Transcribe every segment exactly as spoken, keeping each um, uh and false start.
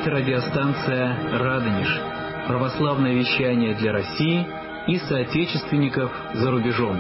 Это радиостанция «Радонеж». Православное вещание для России и соотечественников за рубежом.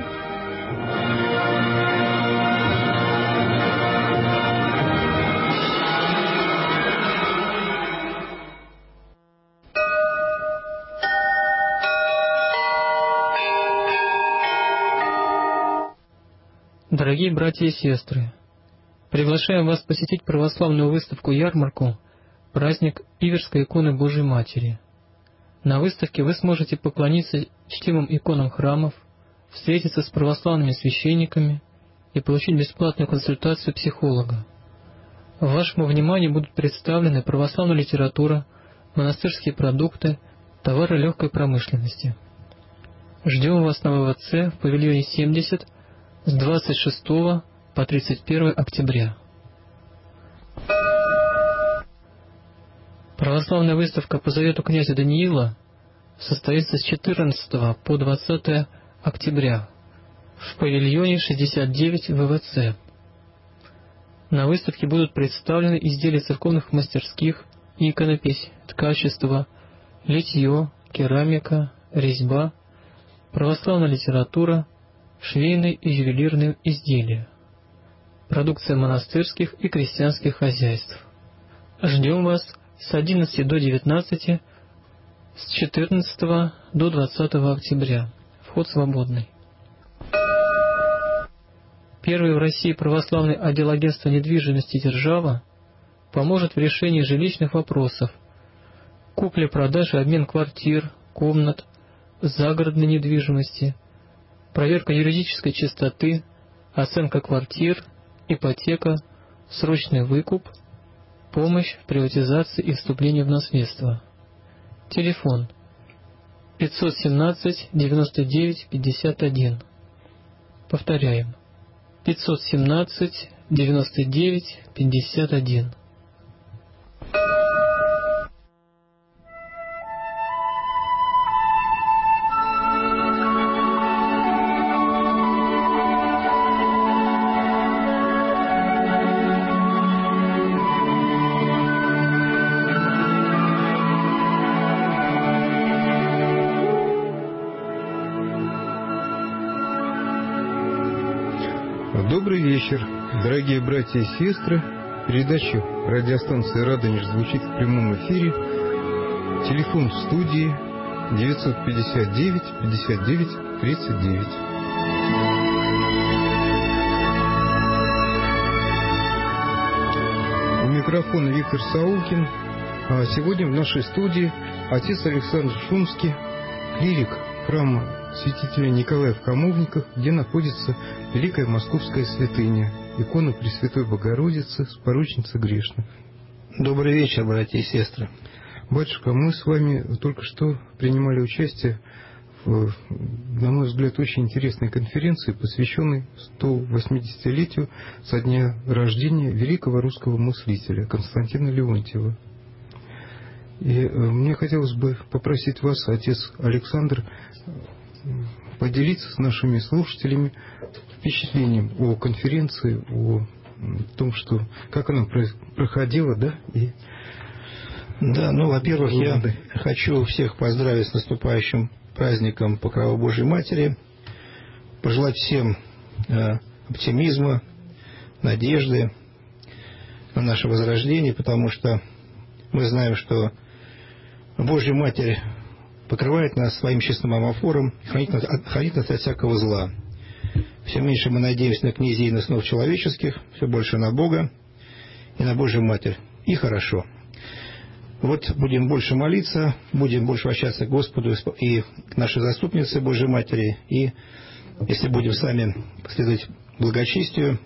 Дорогие братья и сестры, приглашаем вас посетить православную выставку-ярмарку «Праздник Иверской иконы Божией Матери». На выставке вы сможете поклониться чтимым иконам храмов, встретиться с православными священниками и получить бесплатную консультацию психолога. Вашему вниманию будут представлены православная литература, монастырские продукты, товары легкой промышленности. Ждем вас на вэ вэ цэ в павильоне семьдесят с двадцать шестого по тридцать первое октября. Православная выставка по завету князя Даниила состоится с четырнадцатого по двадцатое октября в павильоне шестьдесят девять вэ вэ цэ. На выставке будут представлены изделия церковных мастерских и иконопись, ткачество, литье, керамика, резьба, православная литература, швейные и ювелирные изделия, продукция монастырских и крестьянских хозяйств. Ждем вас с одиннадцати до девятнадцати, с четырнадцатого до двадцатого октября. Вход свободный. Первый в России православный отдел агентства недвижимости «Держава» поможет в решении жилищных вопросов: купля, продажа, обмен квартир, комнат, загородной недвижимости, проверка юридической чистоты, оценка квартир, ипотека, срочный выкуп, помощь в приватизации и вступлении в наследство. Телефон пятьсот семнадцать девяносто девять пятьдесят один. Повторяем. пятьсот семнадцать девяносто девять пятьдесят один. Добрый вечер, дорогие братья и сестры. Передача радиостанции «Радонеж» звучит в прямом эфире. Телефон в студии девятьсот пятьдесят девять пятьдесят девять тридцать девять. У микрофона Виктор Саулкин. А сегодня в нашей студии отец Александр Шумский, клирик храма святителя Николая в Камовниках, где находится Великая Московская святыня, икона Пресвятой Богородицы, споручница грешных. Добрый вечер, братья и сестры. Батюшка, мы с вами только что принимали участие в, на мой взгляд, очень интересной конференции, посвященной сто восьмидесятилетию со дня рождения великого русского мыслителя Константина Леонтьева. И мне хотелось бы попросить вас, отец Александр, поделиться с нашими слушателями впечатлением о конференции, о том, что как она проходила, да? И... Да, ну, во-первых, я хочу всех поздравить с наступающим праздником Покрова Божией Матери, пожелать всем э, оптимизма, надежды на наше возрождение, потому что мы знаем, что Божья Матерь покрывает нас своим честным амофором, хранит нас, хранит нас от всякого зла. Все меньше мы надеемся на князей и на снов человеческих, все больше на Бога и на Божью Матерь. И хорошо. Вот будем больше молиться, будем больше обращаться к Господу и к нашей заступнице Божьей Матери. И если будем сами следовать благочестию,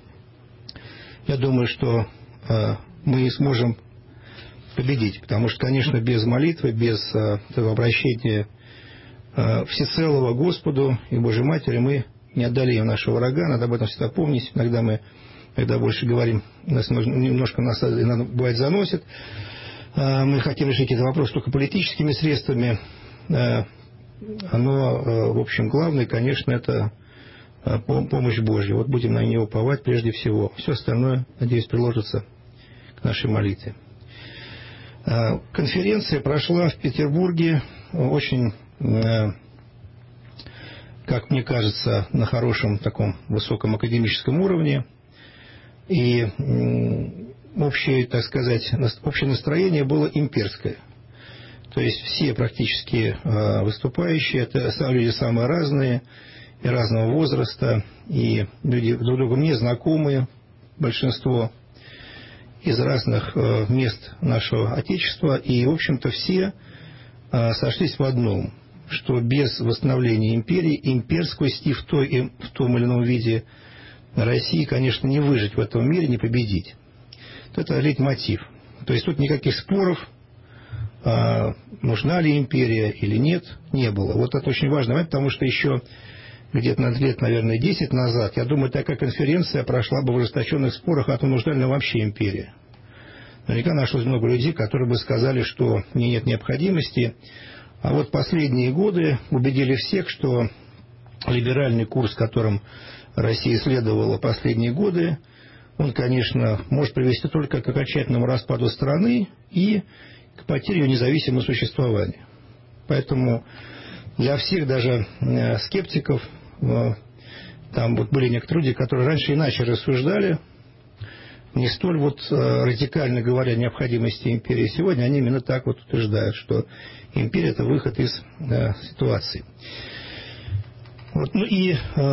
я думаю, что э, мы сможем победить. Потому что, конечно, без молитвы, без э, этого обращения э, всецелого Господу и Божьей Матери мы не одолеем нашего врага. Надо об этом всегда помнить. Иногда мы, когда больше говорим, нас немножко нас иногда, бывает, заносит. Э, мы хотим решить этот вопрос только политическими средствами. Э, но, э, в общем, главное, конечно, это э, помощь Божья. Вот будем на нее уповать прежде всего. Все остальное, надеюсь, приложится к нашей молитве. Конференция прошла в Петербурге очень, как мне кажется, на хорошем таком высоком академическом уровне. И общее, так сказать, общее настроение было имперское. То есть все практически выступающие, это люди самые разные, и разного возраста, и люди друг другу не знакомые, большинство из разных мест нашего Отечества, и, в общем-то, все сошлись в одном, что без восстановления империи, имперскости в, той, в том или ином виде России, конечно, не выжить в этом мире, не победить. Это лейтмотив. То есть тут никаких споров, нужна ли империя или нет, не было. Вот это очень важно, потому что еще где-то на лет, наверное, десять назад, я думаю, такая конференция прошла бы в ожесточенных спорах, а то нужна ли вообще империя. Наверняка нашлось много людей, которые бы сказали, что не, нет необходимости. А вот последние годы убедили всех, что либеральный курс, которым Россия следовала последние годы, он, конечно, может привести только к окончательному распаду страны и к потере ее независимого существования. Поэтому для всех, даже скептиков, там вот были некоторые люди, которые раньше иначе рассуждали, не столь вот радикально говоря о необходимости империи. Сегодня они именно так вот утверждают, что империя – это выход из э, ситуации. Вот, ну и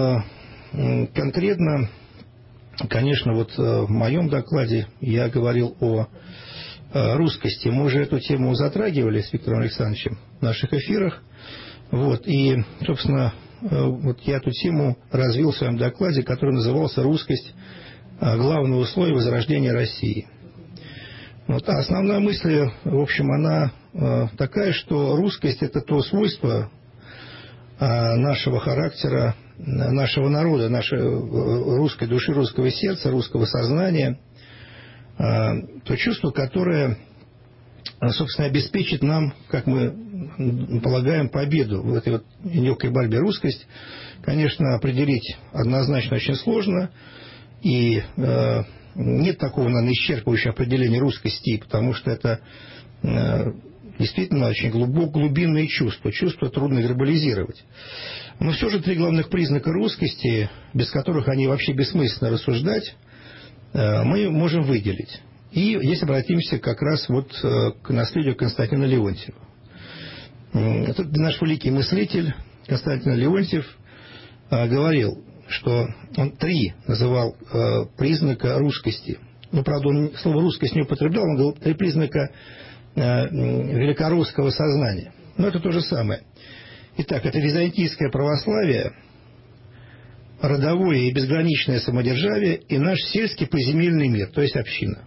э, конкретно, конечно, вот в моем докладе я говорил о э, русскости. Мы уже эту тему затрагивали с Виктором Александровичем в наших эфирах. Вот, и, собственно, э, вот я эту тему развил в своем докладе, который назывался «Русскость. Главное условие возрождения России». Вот. А основная мысль, в общем, она э, такая, что русскость – это то свойство э, нашего характера, нашего народа, нашей русской души, русского сердца, русского сознания, э, то чувство, которое, собственно, обеспечит нам, как мы полагаем, победу в этой вот нелегкой борьбе. Русскость, конечно, определить однозначно очень сложно. И э, нет такого, наверное, исчерпывающего определения русскости, потому что это э, действительно очень глубок, глубинные чувства. Чувства трудно вербализировать. Но все же три главных признака русскости, без которых они вообще бессмысленно рассуждать, э, мы можем выделить. И здесь обратимся как раз вот э, к наследию Константина Леонтьева. Это наш великий мыслитель Константин Леонтьев э, говорил, что он три называл э, признака русскости. Ну, правда, он слово «русскость» не употреблял, он говорил три признака э, великорусского сознания. Но это то же самое. Итак, это византийское православие, родовое и безграничное самодержавие и наш сельский поземельный мир, то есть община.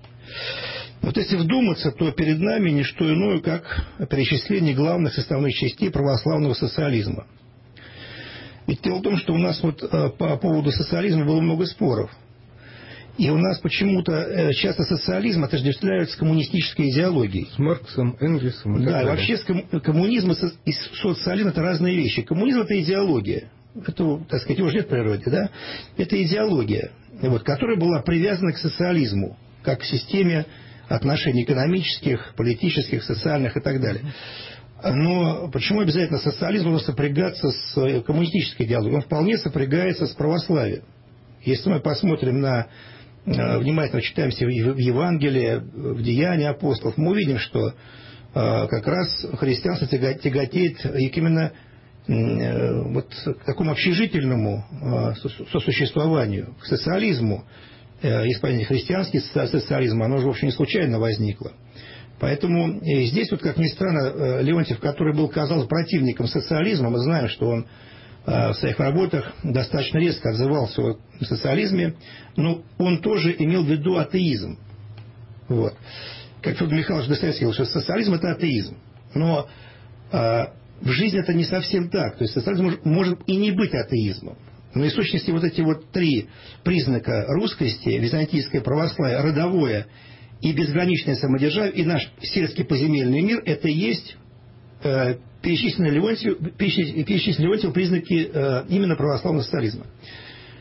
Вот если вдуматься, то перед нами не что иное, как перечисление главных составных частей православного социализма. Ведь дело в том, что у нас вот по поводу социализма было много споров. И у нас почему-то часто социализм отождествляют с коммунистической идеологией. С Марксом, Энгельсом и так Да, далее. вообще коммунизм и социализм – это разные вещи. Коммунизм – это идеология. Это, так сказать, его же нет в природе, да? Это идеология, вот, которая была привязана к социализму, как к системе отношений экономических, политических, социальных и так далее. Но почему обязательно социализм должен сопрягаться с коммунистической идеологией? Он вполне сопрягается с православием. Если мы посмотрим на, внимательно читаемся в Евангелие, в Деяния апостолов, мы увидим, что как раз христианство тяготеет именно вот к такому общежительному сосуществованию, к социализму. Есть понятие христианский социализм, оно же, в общем, не случайно возникло. Поэтому здесь, вот, как ни странно, Леонтьев, который был, казалось, противником социализма, мы знаем, что он в своих работах достаточно резко отзывался о социализме, но он тоже имел в виду атеизм. Вот. Как Федор Михайлович Достоевский говорил, что социализм – это атеизм. Но а, в жизни это не совсем так. То есть социализм может, может и не быть атеизмом. Но в сущности вот эти вот три признака русскости, византийское православие, родовое и безграничное самодержавие, и наш сельский поземельный мир – это и есть э, перечисленные Леонтьевым, перечисленные Леонтьевым признаки э, именно православного социализма.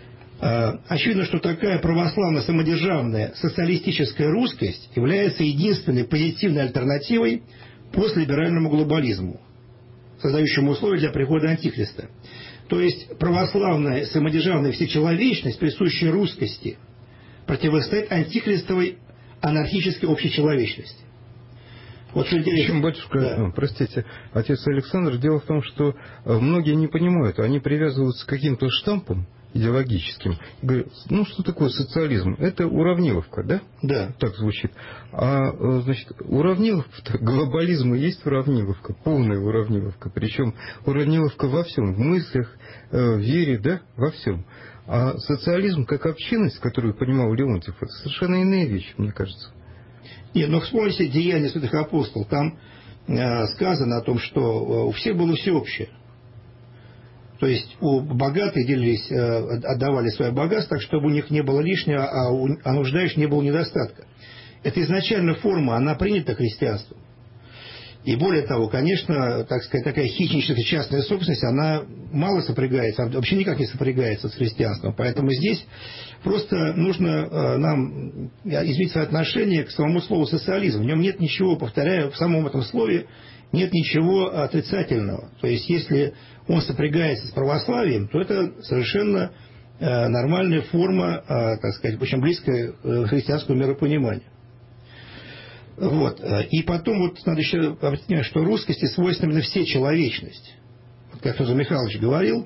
Очевидно, что такая православно-самодержавная социалистическая русскость является единственной позитивной альтернативой постлиберальному глобализму, создающему условия для прихода Антихриста. То есть православная самодержавная всечеловечность, присущая русскости, противостоит антихристовой анархической общечеловечности. Вот что интересно. Причем, батюшка, да. простите, отец Александр, дело в том, что многие не понимают, они привязываются к каким-то штампам идеологическим. Говорят, ну что такое социализм? Это уравниловка, да? Да. Так звучит. А, значит, уравниловка, глобализм и есть уравниловка, полная уравниловка. Причем уравниловка во всем, в мыслях, в вере, да, во всем. А социализм как общинность, которую понимал Леонтьев, это совершенно иная вещь, мне кажется. Нет, но вспомните Деяния святых апостолов. Там э, сказано о том, что у всех было всеобщее. То есть у богатых делились, э, отдавали свое богатство, так чтобы у них не было лишнего, а у а нуждающих не было недостатка. Это изначально форма, она принята христианством. И более того, конечно, так сказать, такая хищническая частная собственность, она мало сопрягается, вообще никак не сопрягается с христианством. Поэтому здесь просто нужно нам изменить свое отношение к самому слову социализм. В нем нет ничего, повторяю, в самом этом слове нет ничего отрицательного. То есть, если он сопрягается с православием, то это совершенно нормальная форма, так сказать, очень близкая к христианскому миропониманию. Вот. И потом вот надо еще обратить внимание, что русскости свойственна всечеловечность. Как Федор Михайлович говорил,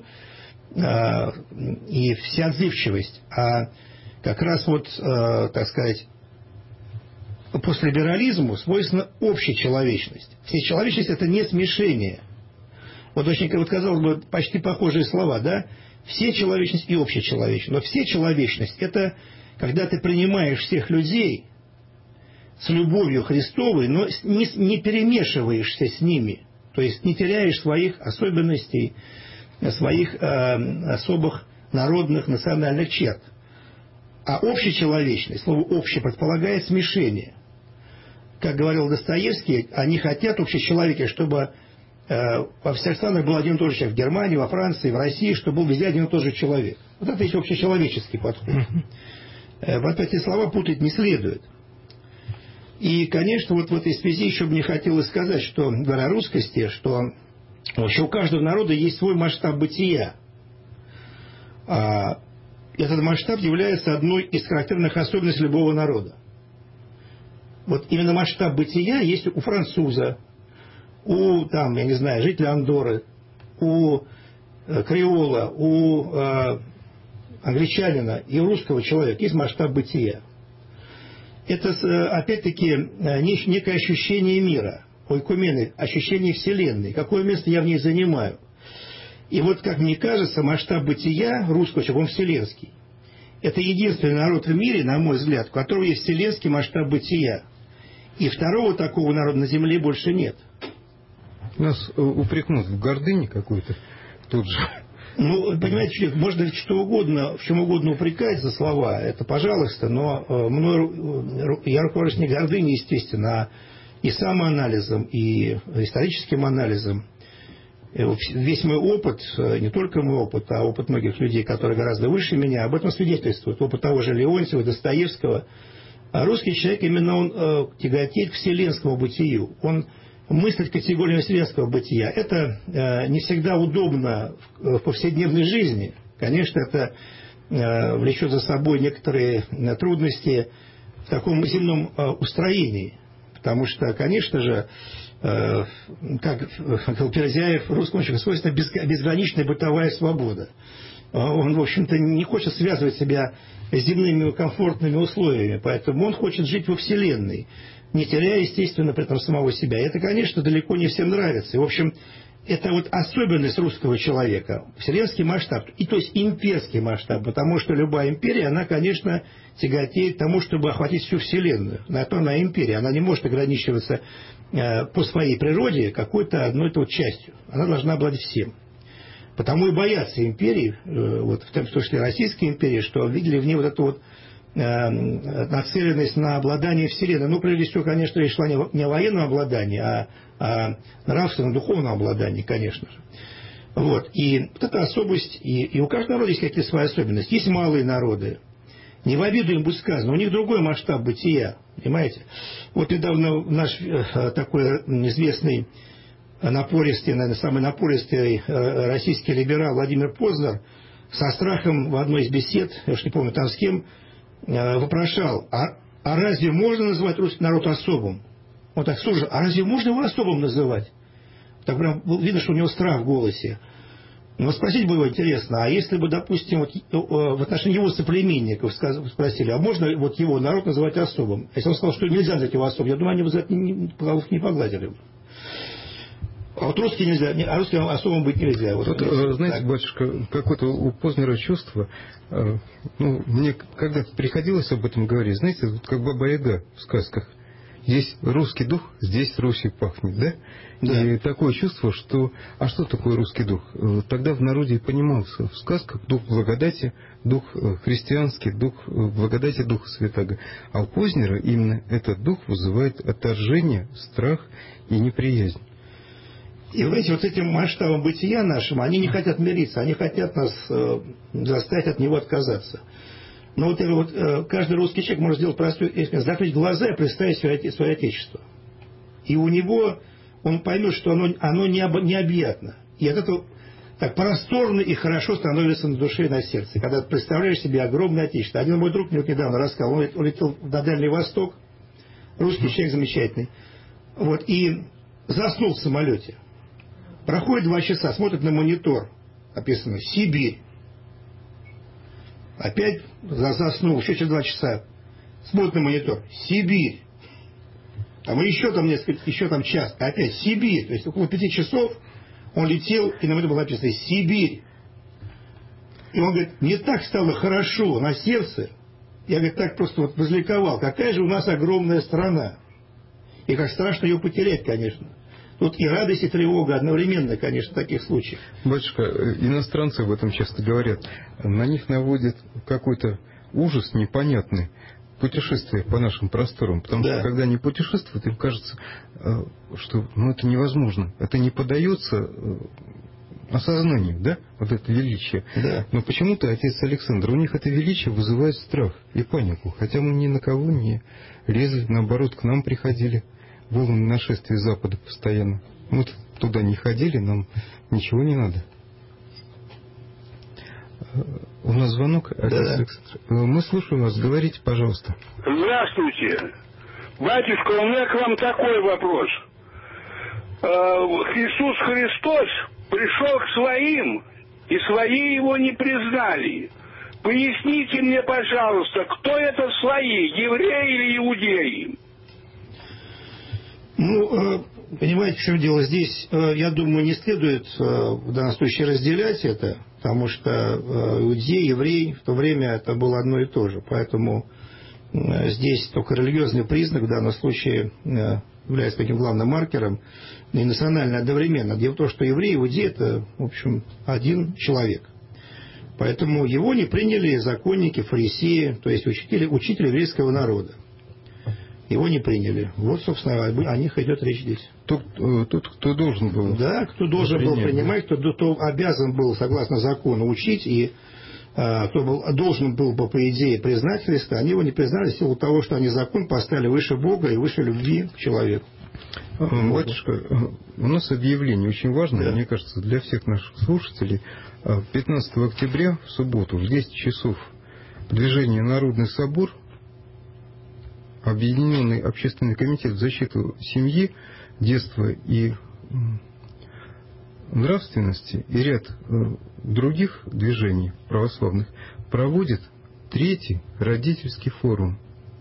и всеотзывчивость. А как раз вот, так сказать, постлиберализму свойственна общечеловечность. Всечеловечность – это не смешение. Вот очень, вот, казалось бы, почти похожие слова, да? Всечеловечность и общечеловечность. Но всечеловечность – это когда ты принимаешь всех людей с любовью Христовой, но не, не перемешиваешься с ними, то есть не теряешь своих особенностей, своих э, особых народных, национальных черт. А общечеловечность, слово «общее» предполагает смешение. Как говорил Достоевский, они хотят, общечеловеки, чтобы э, во всех странах был один и тот же человек. В Германии, во Франции, в России, чтобы был везде один и тот же человек. Вот это есть общечеловеческий подход. Э, вот эти слова путать не следует. И, конечно, вот в этой связи еще бы мне хотелось сказать, что, говоря о русскости, что вообще у каждого народа есть свой масштаб бытия. А этот масштаб является одной из характерных особенностей любого народа. Вот именно масштаб бытия есть у француза, у, там, я не знаю, жителя Андорры, у э, креола, у э, англичанина и у русского человека есть масштаб бытия. Это, опять-таки, некое ощущение мира, ойкумены, ощущение Вселенной, какое место я в ней занимаю. И вот, как мне кажется, масштаб бытия русского человека, он вселенский. Это единственный народ в мире, на мой взгляд, у которого есть вселенский масштаб бытия. И второго такого народа на земле больше нет. Нас упрекнут в гордыне какой-то тут же. Ну, понимаете, можно что угодно, в чем угодно упрекать за слова, это пожалуйста, но э, мною, я руковожусь не гордыней, естественно, а и самоанализом, и историческим анализом. Весь мой опыт, не только мой опыт, а опыт многих людей, которые гораздо выше меня, об этом свидетельствует. Опыт того же Леонтьева, Достоевского. А русский человек, именно он э, тяготеет к вселенскому бытию. Он мыслить категориями вселенского бытия. Это э, не всегда удобно в, в повседневной жизни. Конечно, это э, влечет за собой некоторые э, трудности в таком земном э, устроении. Потому что, конечно же, э, как говорил Перзяев, русскому человеку свойственна без, безграничная бытовая свобода. Он, в общем-то, не хочет связывать себя с земными комфортными условиями, поэтому он хочет жить во Вселенной, не теряя, естественно, при этом самого себя. И это, конечно, далеко не всем нравится. И, в общем, это вот особенность русского человека, вселенский масштаб, и то есть имперский масштаб, потому что любая империя, она, конечно, тяготеет к тому, чтобы охватить всю Вселенную. На то она империя, она не может ограничиваться э, по своей природе какой-то одной вот частью. Она должна обладать всем. Потому и боятся империи, э, вот, в том числе Российской империи, что видели в ней вот эту вот э, нацеленность на обладание Вселенной. Ну, прежде всего, конечно, речь шла не о военном обладании, а о нравственном, духовном обладании, конечно же. Вот. И вот эта особость, и, и у каждого народа есть какие-то свои особенности. Есть малые народы. Не в обиду им будет сказано, у них другой масштаб бытия, понимаете? Вот недавно наш э, такой известный напористый, наверное, самый напористый э, российский либерал Владимир Познер со страхом в одной из бесед, я уж не помню там с кем, э, вопрошал, а, а разве можно называть русский народ особым? Он так, слушай, а разве можно его особым называть? Так прям видно, что у него страх в голосе. Но спросить было интересно, а если бы, допустим, вот, в отношении его соплеменников спросили, а можно вот его народ называть особым? Если он сказал, что нельзя называть его особым, я думаю, они бы за это не, не погладили бы. А вот русский нельзя, а русским особым быть нельзя. Вот, Тут, знаете, так. Батюшка, какое-то у Познера чувство, ну, мне когда-то приходилось об этом говорить, знаете, вот как Баба-Яга в сказках. Здесь русский дух, здесь Русью пахнет, да? Да. И такое чувство, что... А что такое русский дух? Тогда в народе понимался в сказках дух благодати, дух христианский, дух благодати, духа святаго. А у Познера именно этот дух вызывает отторжение, страх и неприязнь. И, вы знаете, вот этим масштабом бытия нашим, они не хотят мириться, они хотят нас э, заставить от него отказаться. Но вот, вот каждый русский человек может сделать простую вещь, закрыть глаза и представить свое, свое отечество. И у него, он поймет, что оно, оно необъятно. И от этого так просторно и хорошо становится на душе и на сердце. Когда ты представляешь себе огромное отечество. Один мой друг мне вот недавно рассказал, он улетел на Дальний Восток, русский человек замечательный, вот, и заснул в самолете. Проходит два часа, смотрит на монитор, написано «Сибирь». Опять заснул, еще через два часа. Смотрит на монитор. Сибирь. Там еще там несколько, еще там час. Опять Сибирь. То есть около пяти часов он летел, и на мониторе было написано Сибирь. И он говорит, мне так стало хорошо на сердце. Я, говорит, так просто вот возликовал. Какая же у нас огромная страна. И как страшно ее потерять, конечно. Тут и радость, и тревога одновременно, конечно, в таких случаях. Батюшка, иностранцы об этом часто говорят. На них наводит какой-то ужас непонятный путешествие по нашим просторам. Потому да. что когда они путешествуют, им кажется, что ну, это невозможно. Это не поддается осознанию, да, вот это величие. Да. Но почему-то отец Александр, у них это величие вызывает страх и панику. Хотя мы ни на кого не лезли, наоборот, к нам приходили. Волны нашествия Запада постоянно. Мы туда не ходили, нам ничего не надо. У нас звонок. Да. Мы слушаем вас. Говорите, пожалуйста. Здравствуйте. Батюшка, у меня к вам такой вопрос. Иисус Христос пришел к своим, и свои его не признали. Поясните мне, пожалуйста, кто это свои, евреи или иудеи? Ну, понимаете, в чем дело? Здесь, я думаю, не следует в данном случае разделять это, потому что иудей, еврей в то время это было одно и то же. Поэтому здесь только религиозный признак в данном случае является таким главным маркером, и национально одновременно. Дело в том, что еврей, иудей – это, в общем, один человек. Поэтому его не приняли законники, фарисеи, то есть учители, учители еврейского народа. Его не приняли. Вот, собственно, о них идет речь здесь. Тот, тот кто должен был. Да, кто должен принять, был принимать, кто, кто обязан был, согласно закону, учить, и а, кто был, должен был бы, по идее, признать Христа, они его не признали в силу того, что они закон поставили выше Бога и выше любви к человеку. Батюшка, у нас объявление очень важное, да. Мне кажется, для всех наших слушателей. пятнадцатого октября, в субботу, в десять часов, движение «Народный собор», Объединенный общественный комитет в защиту семьи, детства и нравственности и ряд других движений православных проводит третий родительский форум.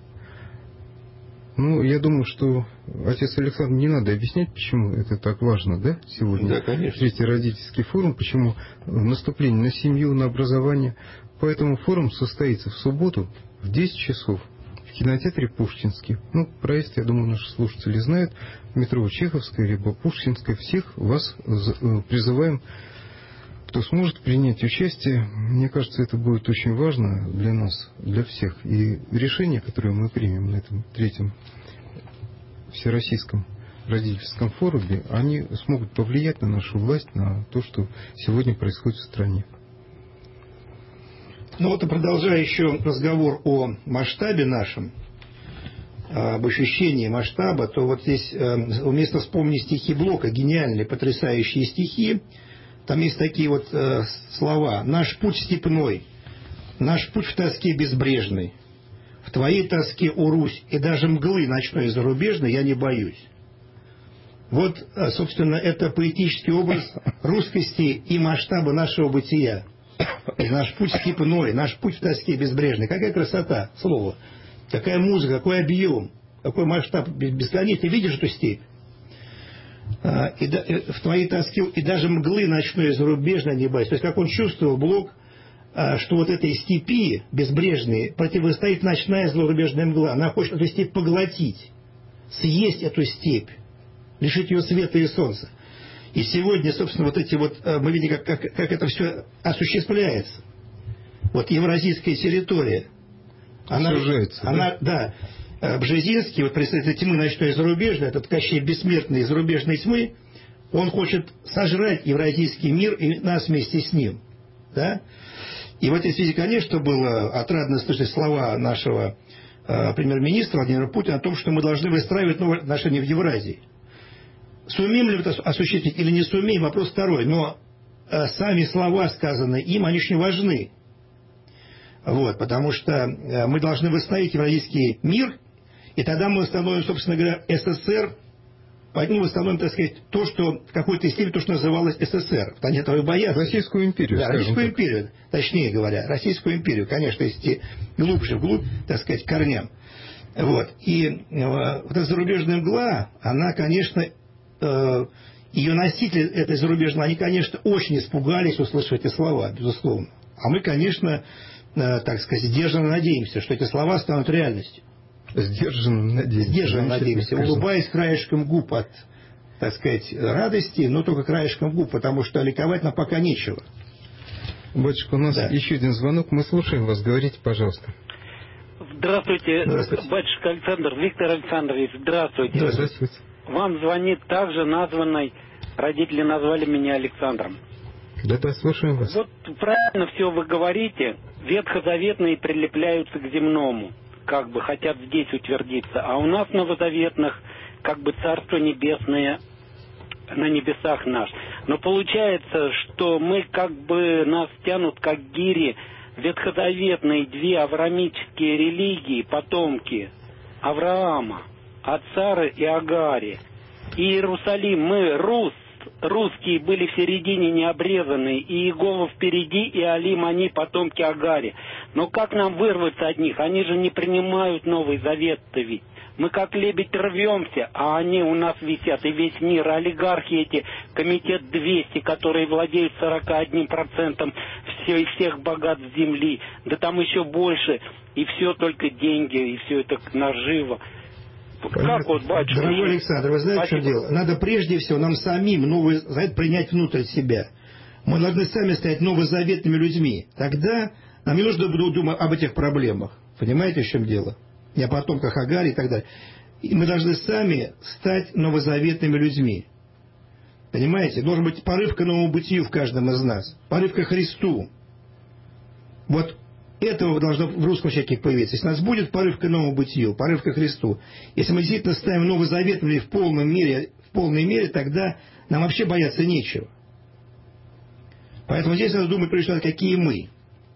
Ну, я думаю, что отец Александр, не надо объяснять, почему это так важно, да, сегодня? Да, конечно. Третий родительский форум, почему наступление на семью, на образование. Поэтому форум состоится в субботу в десять часов. В кинотеатре Пушкинский. Ну, проезд, я думаю, наши слушатели знают. Метро Чеховская, либо Пушкинская. Всех вас призываем, кто сможет принять участие. Мне кажется, это будет очень важно для нас, для всех. И решение, которое мы примем на этом третьем всероссийском родительском форуме, они смогут повлиять на нашу власть, на то, что сегодня происходит в стране. Ну вот, и продолжая еще разговор о масштабе нашем, об ощущении масштаба, то вот здесь уместно вспомнить стихи Блока, гениальные, потрясающие стихи. Там есть такие вот э, слова: «Наш путь степной, наш путь в тоске безбрежный, в твоей тоске, о Русь, и даже мглы ночной и зарубежной я не боюсь». Вот, собственно, это поэтический образ русскости и масштаба нашего бытия. Наш путь степной, наш путь в тоске безбрежный. Какая красота слова, какая музыка, какой объем, какой масштаб бесконечный. Видишь эту степь? И в твоей тоске и даже мглы ночной и зарубежной не боюсь. То есть, как он чувствовал, Блок, что вот этой степи безбрежной противостоит ночная зарубежная мгла. Она хочет эту степь поглотить, съесть эту степь, лишить ее света и солнца. И сегодня, собственно, вот эти вот, мы видим, как, как, как это все осуществляется. Вот евразийская территория. Она, она, да, Бжезинский, вот представитель тьмы ночной и зарубежной, этот Кощей бессмертный из зарубежной тьмы, он хочет сожрать евразийский мир и нас вместе с ним. Да? И в этой связи, конечно, было отрадно слышать слова нашего э, премьер-министра Владимира Путина о том, что мы должны выстраивать новые отношения в Евразии. Сумеем ли это осуществить или не сумеем, вопрос второй. Но э, сами слова, сказанные им, они очень важны. Вот, потому что э, мы должны восстановить евразийский мир, и тогда мы восстановим, собственно говоря, СССР, ну, восстановим, так сказать, то, что в какой-то степени то, что называлось СССР. Они этого и боятся. Российскую империю. Да, Российскую так. империю, точнее говоря, Российскую империю, конечно, если глубже, вглубь, так сказать, корням. Вот. И э, вот эта зарубежная мгла, она, конечно, э, ее носители этой зарубежной, они, конечно, очень испугались, услышав эти слова, безусловно. А мы, конечно, э, так сказать, сдержанно надеемся, что эти слова станут реальностью. Сдержанно надеемся. Сдержанно надеемся, улыбаясь краешком губ от, так сказать, радости, но только краешком губ, потому что ликовать нам пока нечего. Батюшка, у нас да. еще один звонок. Мы слушаем вас. Говорите, пожалуйста. Здравствуйте, Здравствуйте. Батюшка Александр, Виктор Александрович, здравствуйте. Здравствуйте. Вам звонит также названный, родители назвали меня Александром. Да-да, слушаем вас. Вот правильно все вы говорите, ветхозаветные прилепляются к земному, как бы хотят здесь утвердиться, а у нас новозаветных как бы Царство Небесное на небесах наш. Но получается, что мы как бы нас тянут как гири ветхозаветные две авраамические религии, потомки Авраама, от Сары и Агари. И Иерусалим, мы рус, русские были в середине необрезанные, и Иегова впереди, и Алим, они потомки Агари. Но как нам вырваться от них? Они же не принимают Новый Завет-то ведь. Мы как лебедь рвемся, а они у нас висят, и весь мир, олигархи эти, комитет двести, которые владеют сорок один процентом все, всех богатств земли, да там еще больше, и все только деньги, и все это наживо. Как вот, батюшка? Дорогой Александр, вы знаете, Спасибо. Что дело? Надо прежде всего нам самим Новый Завет принять внутрь себя. Мы должны сами стать новозаветными людьми. Тогда нам не нужно будет думать об этих проблемах. Понимаете, в чем дело? Не о потомках Агари и так далее. И мы должны сами стать новозаветными людьми. Понимаете? Должен быть порыв к новому бытию в каждом из нас. Порыв ко Христу. Вот этого должно в русском человеке появиться. Если у нас будет порыв к новому бытию, порыв ко Христу, если мы действительно ставим новозаветными в полной мере, в полной мере, тогда нам вообще бояться нечего. Поэтому здесь надо думать, прежде всего, какие мы.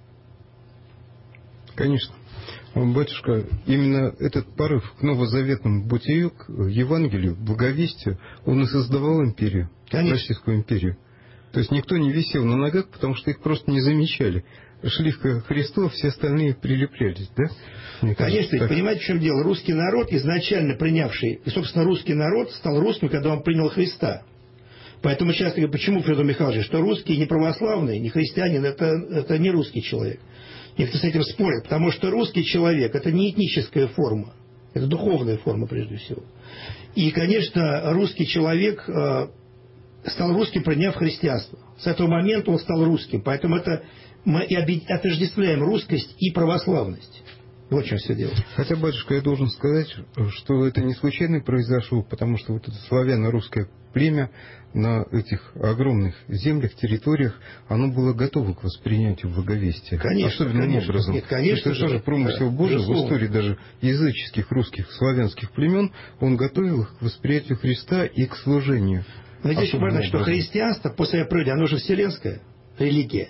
Конечно. Батюшка, именно этот порыв к новозаветному бытию, к Евангелию, благовестию, он и создавал империю, Конечно. Российскую империю. То есть никто не висел на ногах, потому что их просто не замечали. Шли к Христу, а все остальные прилеплялись, да? Мне Конечно, кажется, понимаете, в чем дело? Русский народ, изначально принявший, и, собственно, русский народ стал русским, когда он принял Христа. Поэтому часто говорят, почему, Федор Михайлович, что русский не православный, не христианин, это, это не русский человек. Некоторые с этим спорят, потому что русский человек – это не этническая форма, это духовная форма, прежде всего. И, конечно, русский человек э, стал русским, приняв христианство. С этого момента он стал русским, поэтому это мы и отождествляем русскость и православность. Вот в чем все дело. Хотя, батюшка, я должен сказать, что это не случайно произошло, потому что вот это славяно-русское племя на этих огромных землях, территориях, оно было готово к воспринятию благовестия. Конечно, особенным конечно. образом. Нет, конечно, это тоже промысел да, Божий безусловно. в истории даже языческих русских славянских племен, он готовил их к восприятию Христа и к служению. Но здесь важно, что христианство после природы, оно же вселенская религия.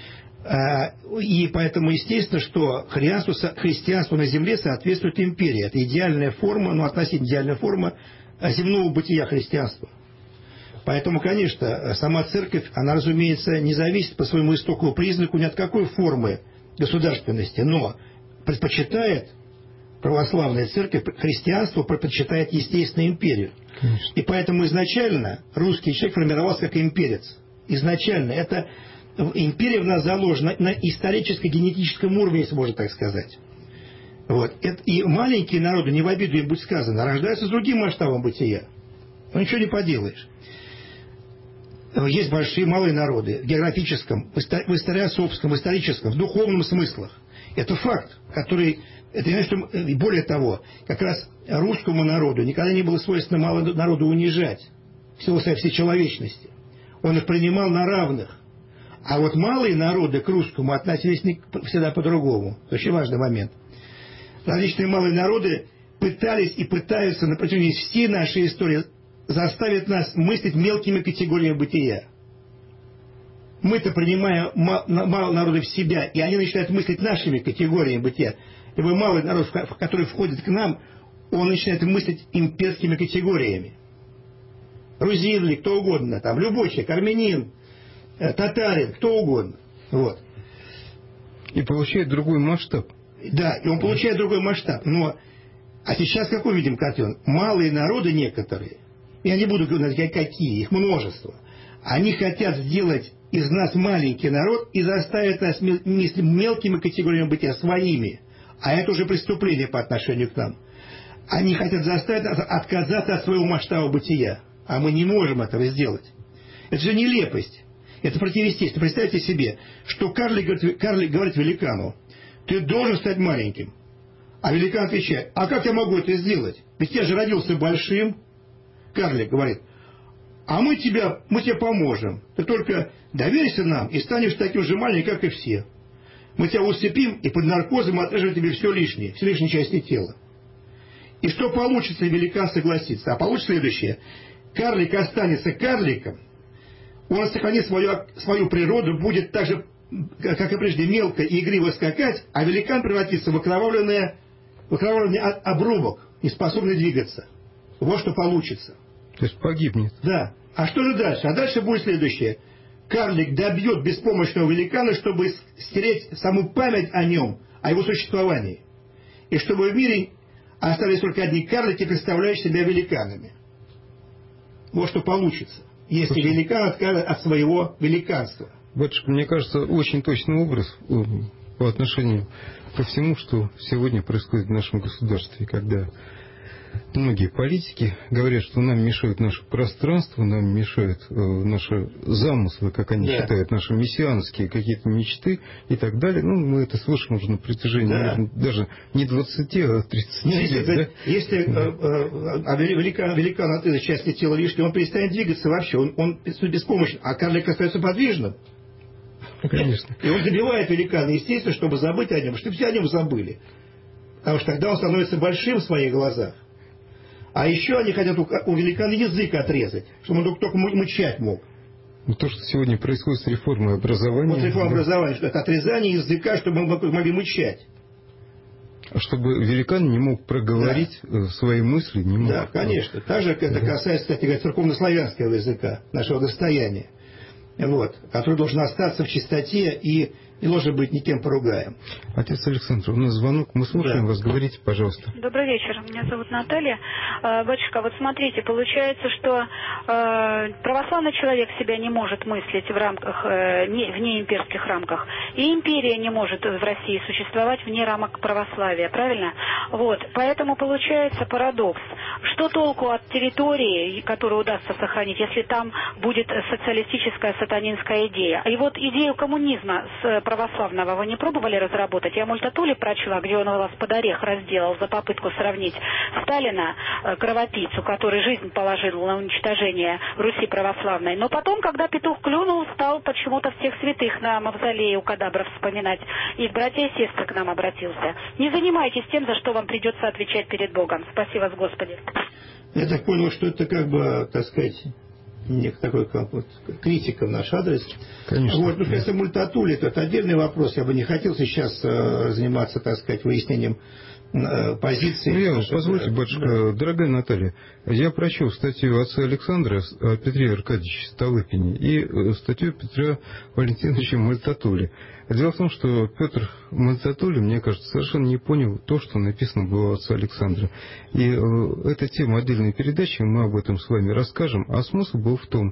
И поэтому естественно, что христианству, христианству на земле соответствует империя. Это идеальная форма, ну относительно идеальная форма земного бытия христианства. Поэтому, конечно, сама церковь, она, разумеется, не зависит по своему истоковому признаку ни от какой формы государственности, но предпочитает, православная церковь, христианство предпочитает, естественно, империю. Конечно. И поэтому изначально русский человек формировался как имперец. Изначально это империя в нас заложена на историческом генетическом уровне, если можно так сказать. Вот. И маленькие народы, не в обиду им будет сказано, рождаются с другим масштабом бытия. Ну ничего не поделаешь. Есть большие и малые народы в географическом, в историосовском, в историческом, в духовном смыслах. Это факт, который... Это, что, более того, как раз русскому народу никогда не было свойственно малому народу унижать в силу своей всечеловечности. Он их принимал на равных. А вот малые народы к русскому относились всегда по-другому. Это очень важный момент. Различные малые народы пытались и пытаются на протяжении всей нашей истории заставить нас мыслить мелкими категориями бытия. Мы-то принимаем малые народы в себя, и они начинают мыслить нашими категориями бытия. Любой малый народ, который входит к нам, он начинает мыслить имперскими категориями. Грузин или кто угодно, там, любой человек, армянин, татарин, кто угодно. Вот. И получает другой масштаб. Да, и он получает другой масштаб. Но, а сейчас какой видим картину? Малые народы некоторые, я не буду говорить, какие, их множество, они хотят сделать из нас маленький народ и заставить нас мыслить мелкими категориями бытия, своими. А это уже преступление по отношению к нам. Они хотят заставить нас отказаться от своего масштаба бытия. А мы не можем этого сделать. Это же нелепость. Это противоестественно. Представьте себе, что карлик говорит, карлик говорит великану: ты должен стать маленьким. А великан отвечает: а как я могу это сделать? Ведь я же родился большим. Карлик говорит: а мы, тебя, мы тебе поможем. Ты только доверься нам и станешь таким же маленьким, как и все. Мы тебя усыпим и под наркозом отрежем тебе все лишнее, все лишние части тела. И что получится, великан согласится? А получится следующее. Карлик останется карликом, он сохранит свою, свою природу, будет так же, как и прежде, мелко и игриво скакать, а великан превратится в окровавленный, в окровавленный обрубок, не способный двигаться. Вот что получится. То есть погибнет. Да. А что же дальше? А дальше будет следующее. Карлик добьет беспомощного великана, чтобы стереть саму память о нем, о его существовании. И чтобы в мире остались только одни карлики, представляющие себя великанами. Вот что получится, если Почему? великан откажет от своего великанства. Батюшка, мне кажется, очень точный образ по отношению ко всему, что сегодня происходит в нашем государстве, когда многие политики говорят, что нам мешают наше пространство, нам мешают э, наши замыслы, как они да. считают, наши мессианские какие-то мечты и так далее. Ну, мы это слышим уже на протяжении да. наверное, даже не двадцати, а тридцати лет. Если, да? если да. э, э, великан, великан от этой части тела лишней, он перестанет двигаться вообще, он, он беспомощен, а карлик остается подвижным. Конечно. И он добивает великана, естественно, чтобы забыть о нем, чтобы все о нем забыли. Потому что тогда он становится большим в своих глазах. А еще они хотят у, у великана язык отрезать, чтобы он только мычать мог. Ну, то, что сегодня происходит с реформой образования. Вот реформа да. образования, что это отрезание языка, чтобы мы могли мычать. Чтобы великан не мог проговорить да. свои мысли, не мог. Да, конечно. Также это да. касается, кстати говоря, церковнославянского языка, нашего достояния. Вот, который должен остаться в чистоте и не должен быть никем поругаем. Отец Александр, у нас звонок, мы слушаем да. вас, говорите, пожалуйста. Добрый вечер, меня зовут Наталья. Батюшка, вот смотрите, получается, что православный человек себя не может мыслить в рамках, вне имперских рамках, и империя не может в России существовать вне рамок православия, правильно? Вот, поэтому получается парадокс. Что толку от территории, которую удастся сохранить, если там будет социалистическая сатанинская идея? И вот идею коммунизма с православного вы не пробовали разработать? Я Мультатули прочла, где он вас под орех разделал за попытку сравнить Сталина, кровопийцу, который жизнь положил на уничтожение Руси православной. Но потом, когда петух клюнул, стал почему-то всех святых на мавзолее у кадабров вспоминать. И братья и сестры к нам обратился. Не занимайтесь тем, за что вам придется отвечать перед Богом. Спасибо вас, Господи. Я так понял, что это как бы, так сказать, некий такой как вот, критика в наш адрес. Конечно. Вот, ну, если Мультатули, то это отдельный вопрос. Я бы не хотел сейчас э, заниматься, так сказать, выяснением э, позиции. Ну, я, позвольте, батюшка, да. Дорогая Наталья, я прочел статью отца Александра о Петре Аркадьевиче Столыпине и статью Петра Валентиновича Мультатули. Дело в том, что Петр Мультатули, мне кажется, совершенно не понял то, что написано было у отца Александра. И э, эта тема отдельной передачи, мы об этом с вами расскажем. А смысл был в том,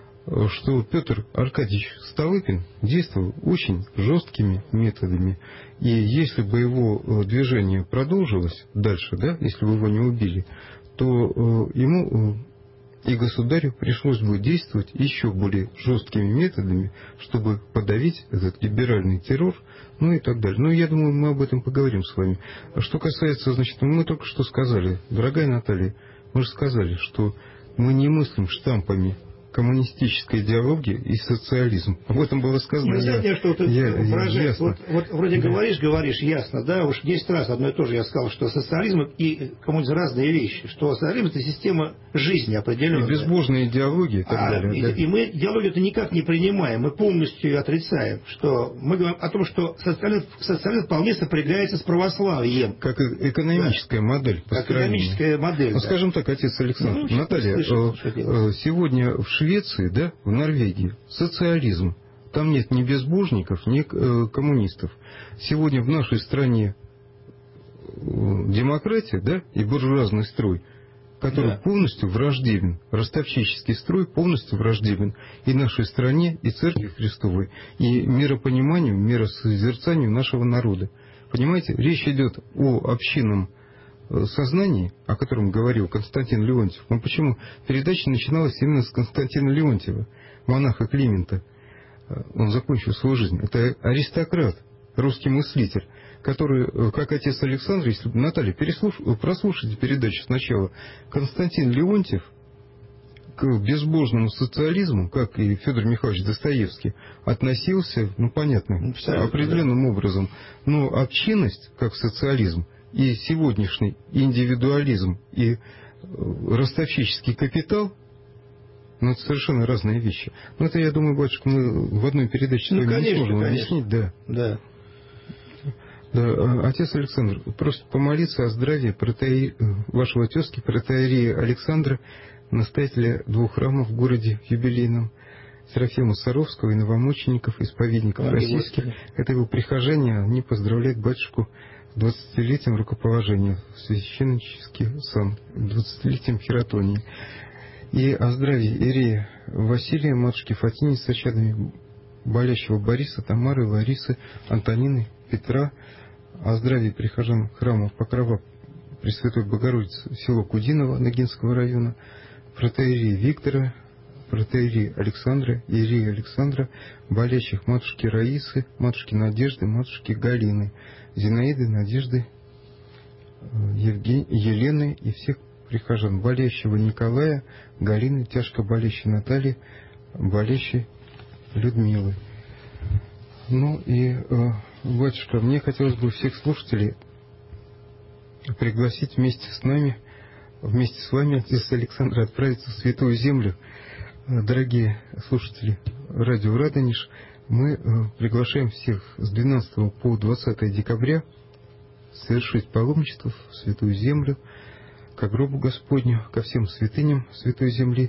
что Петр Аркадьевич Столыпин действовал очень жесткими методами. И если бы его движение продолжилось дальше, да, если бы его не убили, то э, ему... и государю пришлось бы действовать еще более жесткими методами, чтобы подавить этот либеральный террор, ну и так далее. Ну, я думаю, мы об этом поговорим с вами. А что касается, значит, мы только что сказали, дорогая Наталья, мы же сказали, что мы не мыслим штампами коммунистической идеологии и социализм. Об этом было сказано. Ну, я, я, что ты я, выражаешь, вот, вот вроде да. говоришь, говоришь, ясно, да, уж десять раз одно и то же я сказал, что социализм и коммунизм разные вещи, что социализм это система жизни определенная. И безбожная идеология и так а, далее. И, да. и мы идеологию это никак не принимаем, мы полностью ее отрицаем, что мы говорим о том, что социализм, социализм вполне сопрягается с православием. Как экономическая да. модель. Как экономическая модель. Ну, да. скажем так, отец Александр, ну, Наталья, слышал, сегодня в Швеции, да, в Норвегии, социализм. Там нет ни безбожников, ни э, коммунистов. Сегодня в нашей стране э, демократия, да, и буржуазный строй, который да. полностью враждебен, ростовщический строй полностью враждебен и нашей стране, и Церкви Христовой, и миропониманию, миросозерцанию нашего народа. Понимаете, речь идет о общинном сознании, о котором говорил Константин Леонтьев. Ну почему? Передача начиналась именно с Константина Леонтьева, монаха Климента. Он закончил свою жизнь. Это аристократ, русский мыслитель, который, как отец Александр, если Наталья, переслуш... прослушайте передачу сначала, Константин Леонтьев к безбожному социализму, как и Федор Михайлович Достоевский, относился, ну понятно, абсолютно, определенным да. образом. Но общинность, как социализм, и сегодняшний индивидуализм, и ростовщический капитал, ну, это совершенно разные вещи. Но это, я думаю, батюшка, мы в одной передаче ну, с вами не сможем объяснить. Да. Да. Да. Отец Александр, просит помолиться о здравии протеи... вашего тезки, протоиерея Александра, настоятеля двух храмов в городе юбилейном, Серафима Саровского и новомучеников, исповедников Ой, российских. Господи. Это его прихожане, они поздравляют батюшку двадцатилетием рукоположения в священнический сан, двадцатилетием хератонии. И о здравии иерея Василия, матушки Фатини с очадами, болящего Бориса, Тамары, Ларисы, Антонины, Петра, о здравии прихожан храма Покрова Пресвятой Богородицы, село Кудиново Ногинского района, протоиерея Виктора, протоиерея Александра, иерея Александра, болящих матушки Раисы, матушки Надежды, матушки Галины, Зинаиды, Надежды, Евгения, Елены и всех прихожан, болящего Николая, Галины, тяжко болящей Натальи, болящей Людмилы. Ну и, э, батюшка, мне хотелось бы всех слушателей пригласить вместе с нами, вместе с вами, отец Александр, отправиться в Святую Землю. Дорогие слушатели радио Радонеж, мы приглашаем всех с двенадцатого по двадцатое декабря совершить паломничество в Святую Землю, ко гробу Господню, ко всем святыням Святой Земли.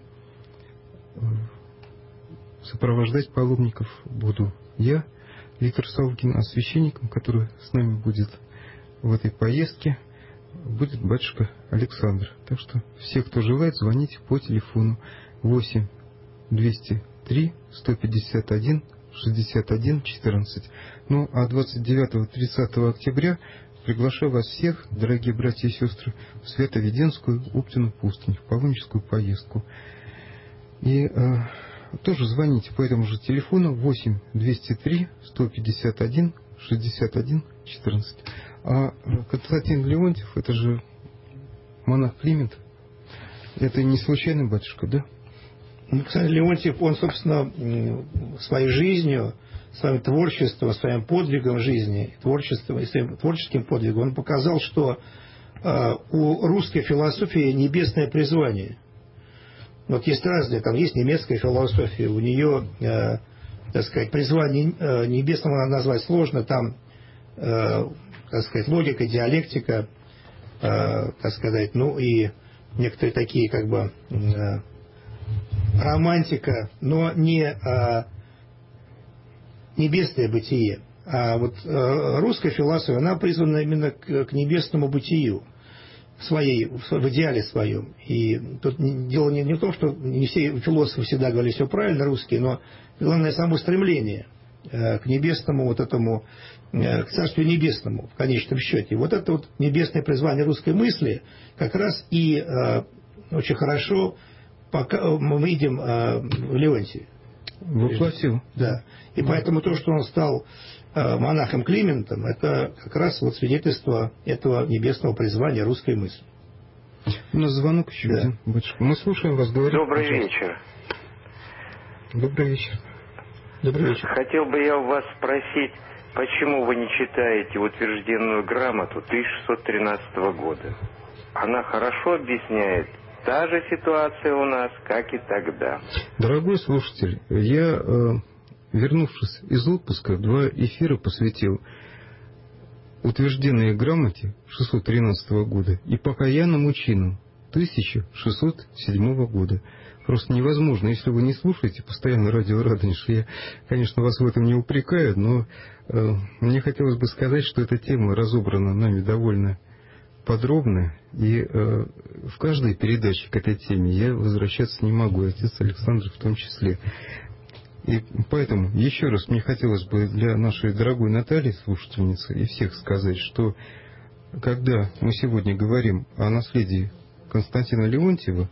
Сопровождать паломников буду я, Виктор Савкин, а священником, который с нами будет в этой поездке, будет батюшка Александр. Так что все, кто желает, звоните по телефону восемь двести три сто пятьдесят один шестьдесят один четырнадцать. Ну, а двадцать девятого тридцатого октября приглашаю вас всех, дорогие братья и сестры, в Свято-Веденскую Уптину пустынь, в паломническую поездку. И э, тоже звоните по этому же телефону восемь двести три сто пятьдесят один шестьдесят один четырнадцать. А Константин Леонтьев, это же монах Климент. Это не случайный батюшка, да? Константин Леонтьев, он, собственно, своей жизнью, своим творчеством, своим подвигом жизни, творчеством, и своим творческим подвигом, он показал, что э, у русской философии небесное призвание. Вот есть разные, там есть немецкая философия, у нее, э, так сказать, призвание э, небесного назвать сложно, там, э, так сказать, логика, диалектика, э, так сказать, ну и некоторые такие, как бы, э, романтика, но не э, небесное бытие. А вот э, русская философия, она призвана именно к, к небесному бытию, своей, в идеале своем. И тут дело не, не в том, что не все философы всегда говорили все правильно, русские, но главное само стремление э, к небесному, вот этому, э, к Царству Небесному в конечном счете. Вот это вот небесное призвание русской мысли как раз и э, очень хорошо пока мы видим э, в Леонтьеве. Воплотил. Да. И да. Поэтому то, что он стал э, монахом Климентом, это как раз вот свидетельство этого небесного призвания русской мысли. У нас звонок еще да. один. Батюшка. Мы слушаем вас. Говорим, Добрый пожалуйста. вечер. Добрый вечер. Добрый вечер. Хотел бы я у вас спросить, почему вы не читаете утвержденную грамоту тысяча шестьсот тринадцатого года? Она хорошо объясняет та же ситуация у нас, как и тогда. Дорогой слушатель, я, э, вернувшись из отпуска, два эфира посвятил утвержденной грамоте шестьсот тринадцатого года и покаянным учинам тысяча шестьсот седьмого года. Просто невозможно, если вы не слушаете постоянно радио Радонеж. Я, конечно, вас в этом не упрекаю, но э, мне хотелось бы сказать, что эта тема разобрана нами довольно подробно, и э, в каждой передаче к этой теме я возвращаться не могу, и отец Александр в том числе. И поэтому еще раз мне хотелось бы для нашей дорогой Натальи, слушательницы, и всех сказать, что когда мы сегодня говорим о наследии Константина Леонтьева,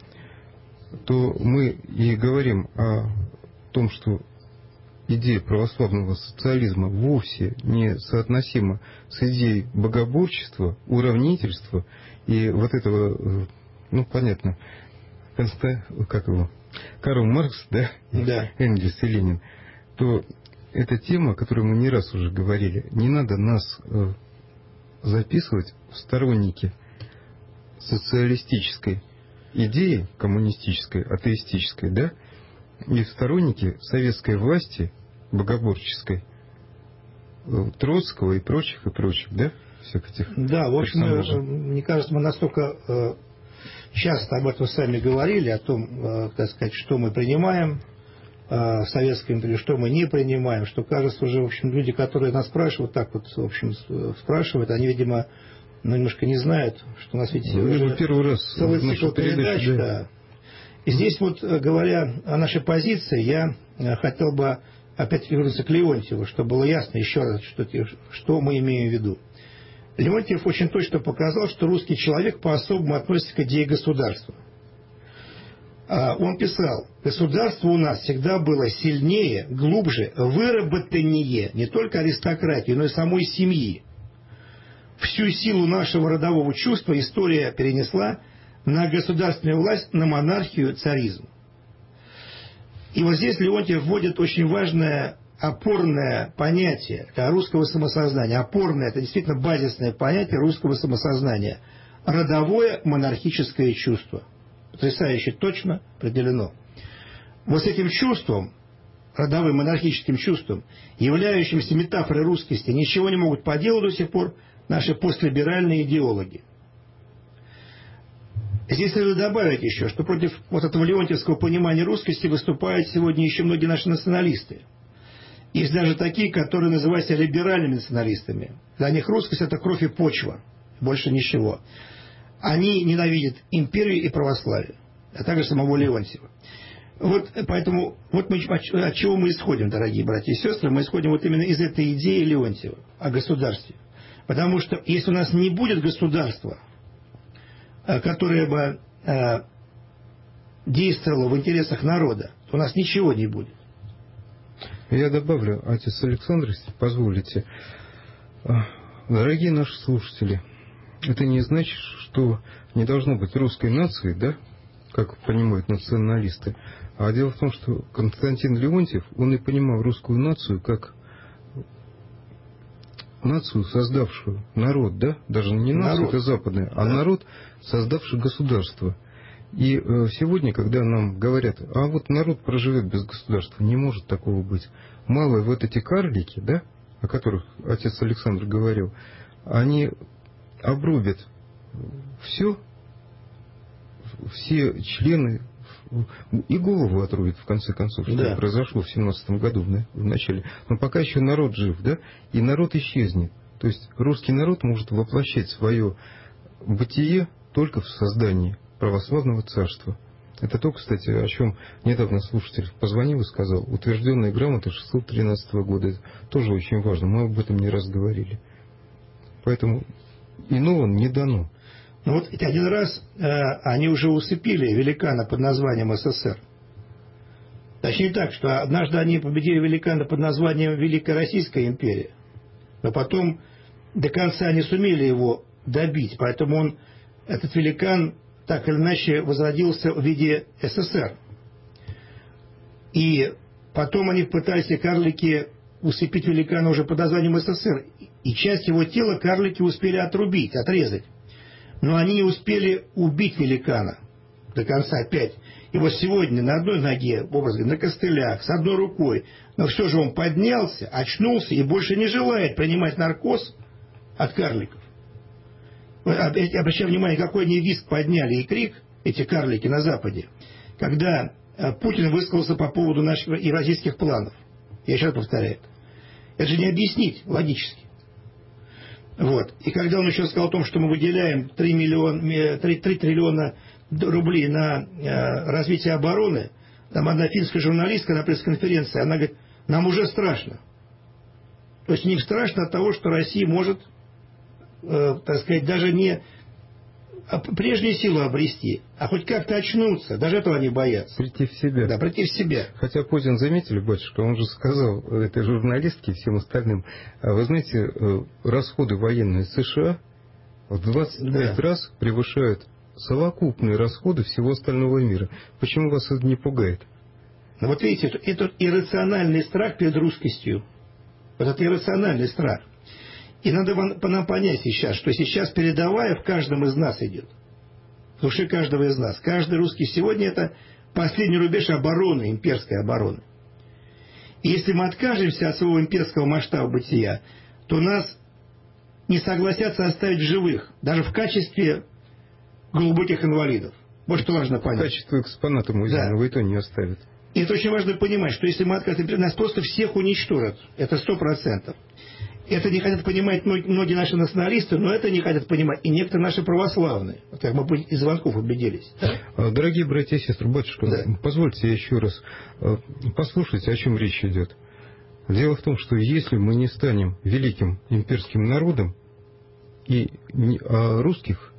то мы и говорим о том, что идея православного социализма вовсе не соотносима с идеей богоборчества, уравнительства и вот этого, ну, понятно, Конста... как его, Карл Маркс, да, да. Энгельс и Ленин, то эта тема, о которой мы не раз уже говорили, не надо нас э, записывать в сторонники социалистической идеи, коммунистической, атеистической, да, и в сторонники советской власти, богоборческой, Троцкого и прочих, и прочих, да? Всех этих да, в общем, персонажей. Мне кажется, мы настолько э, часто об этом сами говорили, о том, э, так сказать, что мы принимаем э, в советском или что мы не принимаем, что, кажется, уже, в общем, люди, которые нас спрашивают, так вот, в общем, спрашивают, они, видимо, ну, немножко не знают, что у нас ведь ну, уже первый раз целый цикл передач, да. да. И здесь вот, говоря о нашей позиции, я хотел бы опять вернуться к Леонтьеву, чтобы было ясно еще раз, что, что мы имеем в виду. Леонтьев очень точно показал, что русский человек по-особому относится к идее государства. Он писал, государство у нас всегда было сильнее, глубже, выработаннее не только аристократии, но и самой семьи. Всю силу нашего родового чувства история перенесла на государственную власть, на монархию, царизм. И вот здесь Леонтьев вводит очень важное опорное понятие русского самосознания. Опорное – это действительно базисное понятие русского самосознания. Родовое монархическое чувство. Потрясающе точно определено. Вот с этим чувством, родовым монархическим чувством, являющимся метафорой русскости, ничего не могут поделать до сих пор наши постлиберальные идеологи. Здесь следует добавить еще, что против вот этого леонтьевского понимания русскости выступают сегодня еще многие наши националисты. Есть даже такие, которые называют себя либеральными националистами. Для них русскость – это кровь и почва, больше ничего. Они ненавидят империю и православие, а также самого Леонтьева. Вот поэтому вот мы, от чего мы исходим, дорогие братья и сестры, мы исходим вот именно из этой идеи Леонтьева о государстве. Потому что если у нас не будет государства, которое бы действовало в интересах народа, то у нас ничего не будет. Я добавлю, отец Александр, если позволите. Дорогие наши слушатели, это не значит, что не должно быть русской нации, да, как понимают националисты. А дело в том, что Константин Леонтьев, он и понимал русскую нацию как нацию, создавшую народ, да, даже не нацию, народ. Это западная, а да. народ, создавший государство. И э, сегодня, когда нам говорят, а вот народ проживет без государства, не может такого быть. Малые вот эти карлики, да, о которых отец Александр говорил, они обрубят все, все члены, и голову отрубят, в конце концов, что да. произошло в семнадцатом году в начале. Но пока еще народ жив, да, и народ исчезнет. То есть русский народ может воплощать свое бытие только в создании православного царства. Это то, кстати, о чем недавно слушатель позвонил и сказал. Утвержденная грамота шестьсот тринадцатого года. Это тоже очень важно. Мы об этом не раз говорили. Поэтому иного не дано. Ну вот один раз э, они уже усыпили великана под названием СССР. Точнее так, что однажды они победили великана под названием Великая Российская империя. Но потом до конца не сумели его добить. Поэтому он, этот великан, так или иначе возродился в виде СССР. И потом они пытались, карлики, усыпить великана уже под названием СССР. И часть его тела карлики успели отрубить, отрезать. Но они не успели убить великана до конца опять. И вот сегодня на одной ноге, образно, на костылях, с одной рукой, но все же он поднялся, очнулся и больше не желает принимать наркоз от карликов. Обращаю внимание, какой они визг подняли и крик, эти карлики на Западе, когда Путин высказался по поводу наших евразийских планов. Я еще раз повторяю. Это же не объяснить логически. Вот. И когда он еще сказал о том, что мы выделяем три триллиона рублей на э, развитие обороны, там одна финская журналистка на пресс-конференции, она говорит, нам уже страшно. То есть им страшно от того, что Россия может, э, так сказать, даже не прежние силы обрести, а хоть как-то очнуться. Даже этого они боятся. Прийти в себя. Да, прийти в себя. Хотя Путин, заметили, батюшка, он же сказал этой журналистке и всем остальным, вы знаете, расходы военные США в двадцать пять да. раз превышают совокупные расходы всего остального мира. Почему вас это не пугает? Ну вот видите, это иррациональный страх перед русскостью. Вот это иррациональный страх. И надо нам понять сейчас, что сейчас передовая в каждом из нас идет. В душе каждого из нас. Каждый русский сегодня это последний рубеж обороны, имперской обороны. И если мы откажемся от своего имперского масштаба бытия, то нас не согласятся оставить в живых, даже в качестве глубоких инвалидов. Вот что важно понять. В качестве экспоната музейного да. и то не оставят. И это очень важно понимать, что если мы откажемся, нас просто всех уничтожат. Это сто процентов. Это не хотят понимать многие наши националисты, но это не хотят понимать и некоторые наши православные. Вот как мы из звонков убедились. Да? Дорогие братья и сестры, батюшка, да. позвольте еще раз послушайте, о чем речь идет. Дело в том, что если мы не станем великим имперским народом, и русских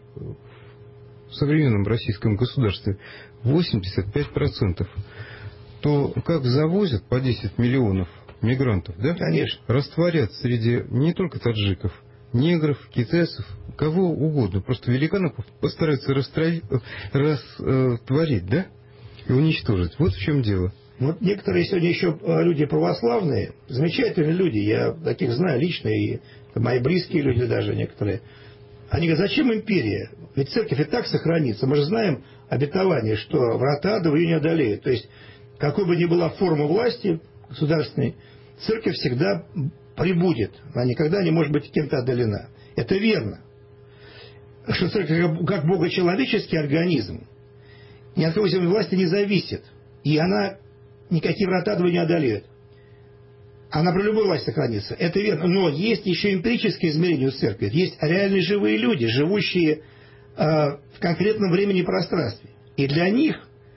в современном российском государстве восемьдесят пять процентов, то как завозят по десять миллионов мигрантов, да? Конечно. Растворят среди не только таджиков, негров, китайцев, кого угодно. Просто великанов постараются растворить, растворить, да? И уничтожить. Вот в чем дело. Вот некоторые сегодня еще люди православные, замечательные люди, я таких знаю лично, и мои близкие люди даже некоторые. Они говорят, зачем империя? Ведь церковь и так сохранится. Мы же знаем обетование, что врата ада ее не одолеют. То есть, какой бы ни была форма власти государственной, церковь всегда прибудет. Она никогда не может быть кем-то одолена. Это верно. Что церковь как богочеловеческий организм ни от кого земной власти не зависит. И она никакие врата ада не одолеет. Она при любой власти сохранится. Это верно. Но есть еще эмпирическое измерение у церкви. Есть реальные живые люди, живущие э, в конкретном времени и пространстве. И для них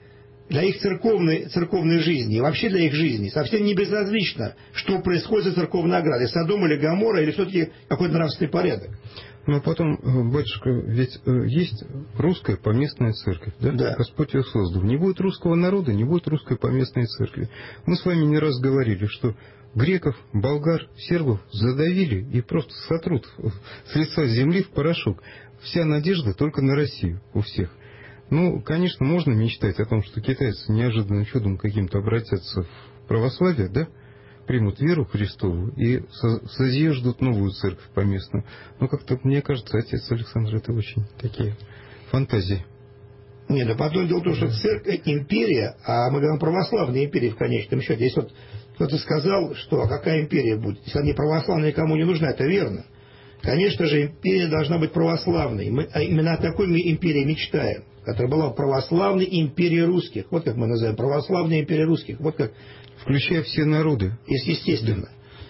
для их церковной, церковной жизни и вообще для их жизни совсем не безразлично, что происходит за церковной оградой, Содом или Гоморра, или все-таки какой-то нравственный порядок. Но потом, батюшка, ведь есть русская поместная церковь, да? Да. Господь ее создал. Не будет русского народа, не будет русской поместной церкви. Мы с вами не раз говорили, что греков, болгар, сербов задавили и просто сотрут с лица земли в порошок. Вся надежда только на Россию у всех. Ну, конечно, можно мечтать о том, что китайцы неожиданным чудом каким-то обратятся в православие, да? Примут веру Христову и созиждут новую церковь поместную. Но как-то, мне кажется, отец Александр, это очень такие фантазии. Нет, да потом дело в том, что церковь – империя, а мы говорим православная империя в конечном счете. Если вот кто-то сказал, что а какая империя будет, если они православные, никому не нужна, это верно. Конечно же, империя должна быть православной. Мы, а именно о такой мы империи мечтаем, которая была православной империей русских. Вот как мы называем, православная империя русских. Вот как. Включая все народы. Естественно.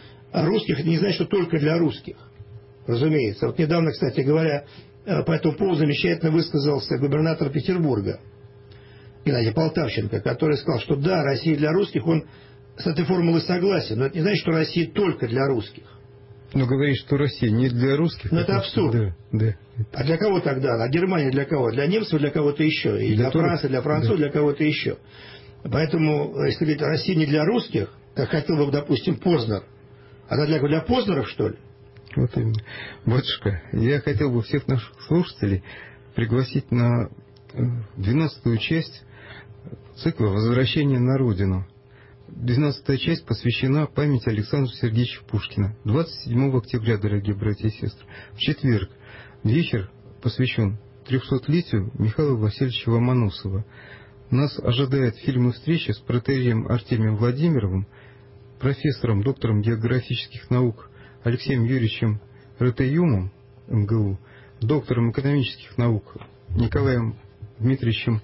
А русских это не значит, что только для русских. Разумеется. Вот недавно, кстати говоря, по этому поводу замечательно высказался губернатор Петербурга Геннадий Полтавченко, который сказал, что да, Россия для русских, он с этой формулой согласен, но это не значит, что Россия только для русских. Но говорит, что Россия не для русских. Но это абсурд. Да, да. А для кого тогда? А Германия для кого? Для немцев, для кого-то еще. И для, для Франции, для французов, да. Для кого-то еще. Поэтому, если говорить, Россия не для русских, как хотел бы, допустим, Познер, она для, для Познеров, что ли? Вот именно. Батюшка, я хотел бы всех наших слушателей пригласить на двенадцатую часть цикла «Возвращение на Родину». Двенадцатая часть посвящена памяти Александра Сергеевича Пушкина. двадцать седьмого октября, дорогие братья и сестры, в четверг вечер посвящен трехсотлетию Михаила Васильевича Ломоносова. Нас ожидает фильм и встреча с протоиереем Артемием Владимировым, профессором, доктором географических наук Алексеем Юрьевичем Ретеюмом, эм гэ у, доктором экономических наук Николаем Дмитриевичем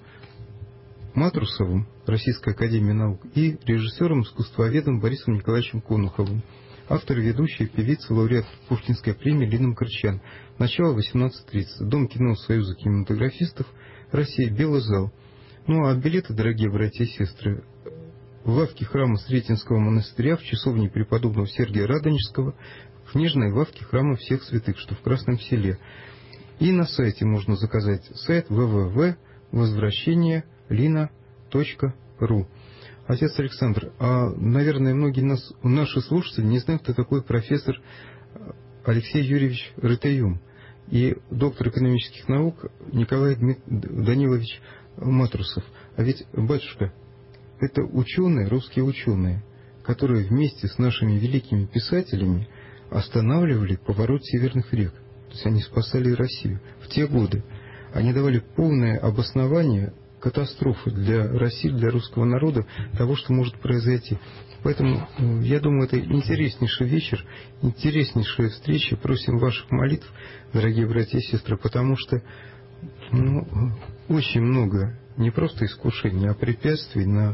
Матрусовым, Российской академии наук, и режиссером-искусствоведом Борисом Николаевичем Конуховым. Автор, ведущий, певица, лауреат Пушкинской премии Лина Мкртчян. Начало восемнадцать тридцать. Дом кино Союза кинематографистов России, Белый зал. Ну а билеты, дорогие братья и сестры, в лавке храма Сретенского монастыря, в часовне преподобного Сергия Радонежского, в книжной лавке храма Всех Святых, что в Красном Селе. И на сайте можно заказать сайт вэ вэ вэ точка возвращение лина точка ру. Отец Александр, а, наверное, многие нас, наши слушатели не знают, кто такой профессор Алексей Юрьевич Ретеюм и доктор экономических наук Николай Дмит... Данилович Матрусов. А ведь, батюшка, это ученые, русские ученые, которые вместе с нашими великими писателями останавливали поворот северных рек. То есть они спасали Россию в те годы. Они давали полное обоснование катастрофы для России, для русского народа, того, что может произойти. Поэтому, я думаю, это интереснейший вечер, интереснейшая встреча. Просим ваших молитв, дорогие братья и сестры, потому что ну, очень много не просто искушений, а препятствий на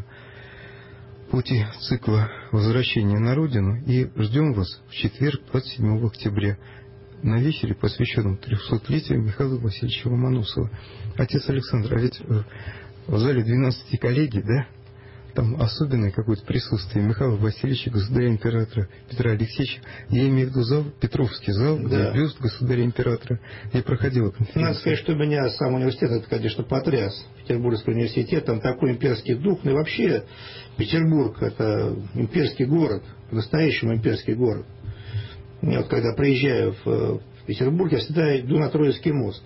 пути цикла возвращения на Родину. И ждем вас в четверг, двадцать седьмого октября, на вечере, посвященном трехсотлетию Михаила Васильевича Ломоносова. Отец Александр, а ведь в зале двенадцати коллегий, да, там особенное какое-то присутствие Михаила Васильевича, государя-императора Петра Алексеевича. Я имею в виду зал, Петровский зал, да. Где бюст государя-императора. Я проходила конференцию. Надо сказать, что меня сам университет, это, конечно, потряс. Петербургский университет, там такой имперский дух. Ну и вообще Петербург – это имперский город, по-настоящему имперский город. Я вот когда приезжаю в Петербург, я всегда иду на Троицкий мост.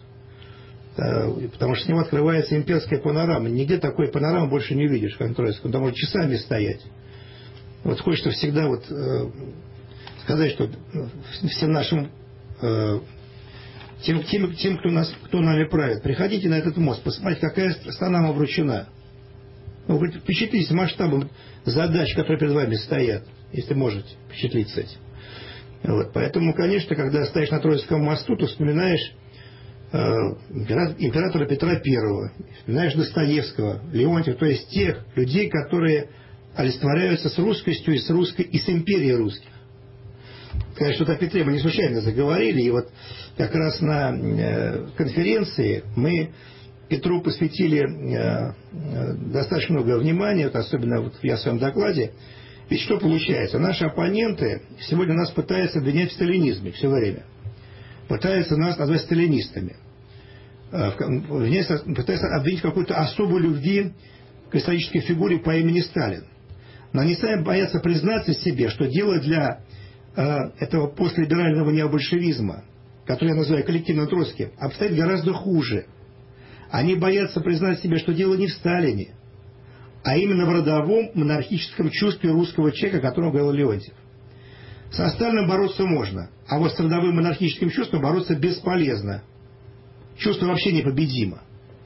Потому что с него открывается имперская панорама. Нигде такой панорамы больше не увидишь, как на Троицком. Там можно часами стоять. Вот хочется всегда вот э, сказать, что всем нашим э, тем, тем, тем кто, нас, кто нами правит, приходите на этот мост, посмотрите, какая страна нам вручена. Ну, впечатлитесь масштабом задач, которые перед вами стоят, если можете впечатлиться этим. Вот, поэтому, конечно, когда стоишь на Троицком мосту, то вспоминаешь э, императора Петра Первого, вспоминаешь Достоевского, Леонтьева, то есть тех людей, которые олицетворяются с русскостью и с русской, и с империей русских. Конечно, вот о Петре мы не случайно заговорили, и вот как раз на э, конференции мы Петру посвятили э, э, достаточно много внимания, вот особенно вот я в своем докладе. Ведь что получается? Наши оппоненты сегодня нас пытаются обвинять в сталинизме все время. Пытаются нас назвать сталинистами. Э, в, пытаются обвинить в какой-то особой любви к исторической фигуре по имени Сталин. Но они сами боятся признаться себе, что дело для э, этого постлиберального необольшевизма, который я называю коллективным Троцким, обстоит гораздо хуже. Они боятся признать себе, что дело не в Сталине, а именно в родовом монархическом чувстве русского человека, о котором говорил Леонтьев. Со Сталиным бороться можно, а вот с родовым монархическим чувством бороться бесполезно. Чувство вообще непобедимо.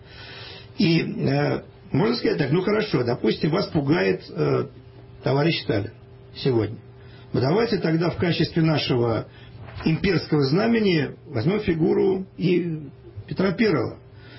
И э, можно сказать так, ну хорошо, допустим, вас пугает э, товарищ Сталин сегодня. Но давайте тогда в качестве нашего имперского знамени возьмем фигуру и Петра Первого.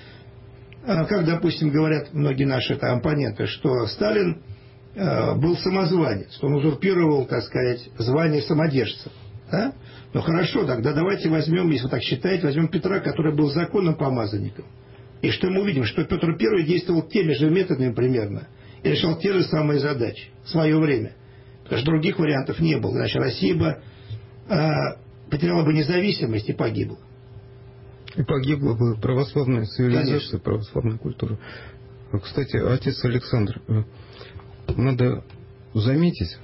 Как, допустим, говорят многие наши это, оппоненты, что Сталин э, был самозванец, что он узурпировал, так сказать, звание самодержца. Да? Ну хорошо, тогда давайте возьмем, если вы так считаете, возьмем Петра, который был законным помазанником. И что мы увидим? Что Петр Первый действовал теми же методами примерно и решал те же самые задачи в свое время. Потому что других вариантов не было. Иначе Россия бы э, потеряла бы независимость и погибла. И погибла бы православная цивилизация, Конечно. Православная культура. Кстати, отец Александр, надо заметить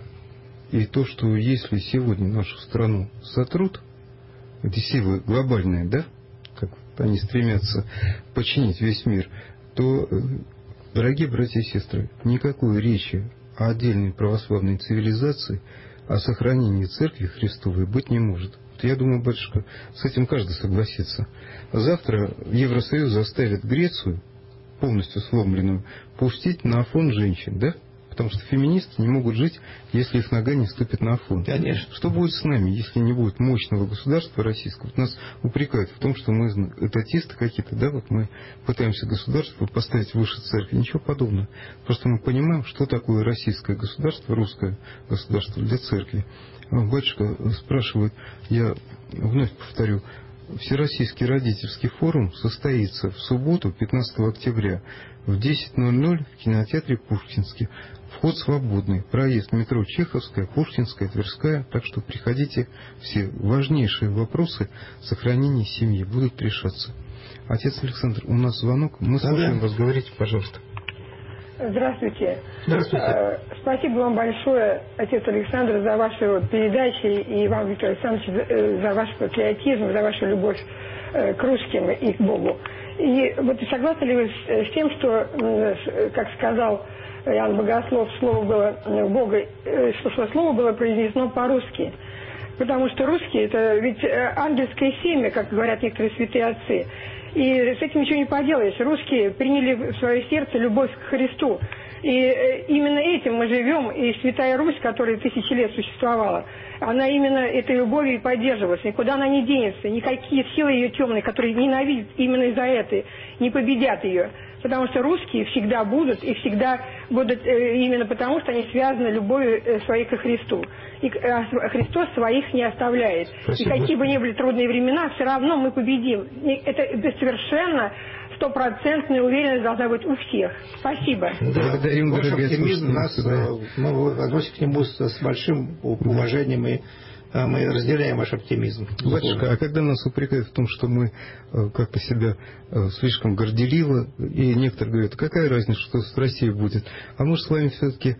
и то, что если сегодня нашу страну сотрут, эти силы глобальные, да, как они стремятся починить весь мир, то, дорогие братья и сестры, никакой речи о отдельной православной цивилизации, о сохранении Церкви Христовой быть не может. Я думаю, батюшка, с этим каждый согласится. Завтра Евросоюз заставит Грецию, полностью сломленную, пустить на Афон женщин, да? Потому что феминисты не могут жить, если их нога не ступит на Афон. Конечно. Что будет с нами, если не будет мощного государства российского? Вот нас упрекают в том, что мы этатисты какие-то, да, вот мы пытаемся государство поставить выше церкви. Ничего подобного. Просто мы понимаем, что такое российское государство, русское государство для церкви. Батюшка спрашивает, я вновь повторю, Всероссийский родительский форум состоится в субботу, пятнадцатого октября, в десять ноль ноль в кинотеатре Пушкинский. Вход свободный. Проезд метро Чеховская, Пушкинская, Тверская. Так что приходите, все важнейшие вопросы сохранения семьи будут решаться. Отец Александр, у нас звонок. Мы слушаем вас. Говорите, пожалуйста. Здравствуйте. Здравствуйте. Спасибо вам большое, отец Александр, за ваши передачи, и вам, Виктор Александрович, за ваш патриотизм, за вашу любовь к русским и к Богу. И вот согласны ли вы с тем, что, как сказал Иоанн Богослов, слово было Бога, что слово было произнесено по-русски? Потому что русские — это ведь ангельское семя, как говорят некоторые святые отцы. И с этим ничего не поделаешь. Русские приняли в свое сердце любовь к Христу. И именно этим мы живем. И Святая Русь, которая тысячи лет существовала, она именно этой любовью и поддерживалась. Никуда она не денется. Никакие силы ее темные, которые ненавидят именно из-за этого, не победят ее. Потому что русские всегда будут, и всегда будут именно потому, что они связаны любовью своей ко Христу. И Христос своих не оставляет. Спасибо. И какие бы ни были трудные времена, все равно мы победим. И это совершенно стопроцентная уверенность должна быть у всех. Спасибо. Благодарим, ваш оптимизм нас, да. Мы относимся к нему с, с большим уважением, и мы разделяем ваш оптимизм. Батюшка, а когда нас упрекают в том, что мы как-то себя слишком горделиво, и некоторые говорят, какая разница, что с Россией будет, а мы же с вами все-таки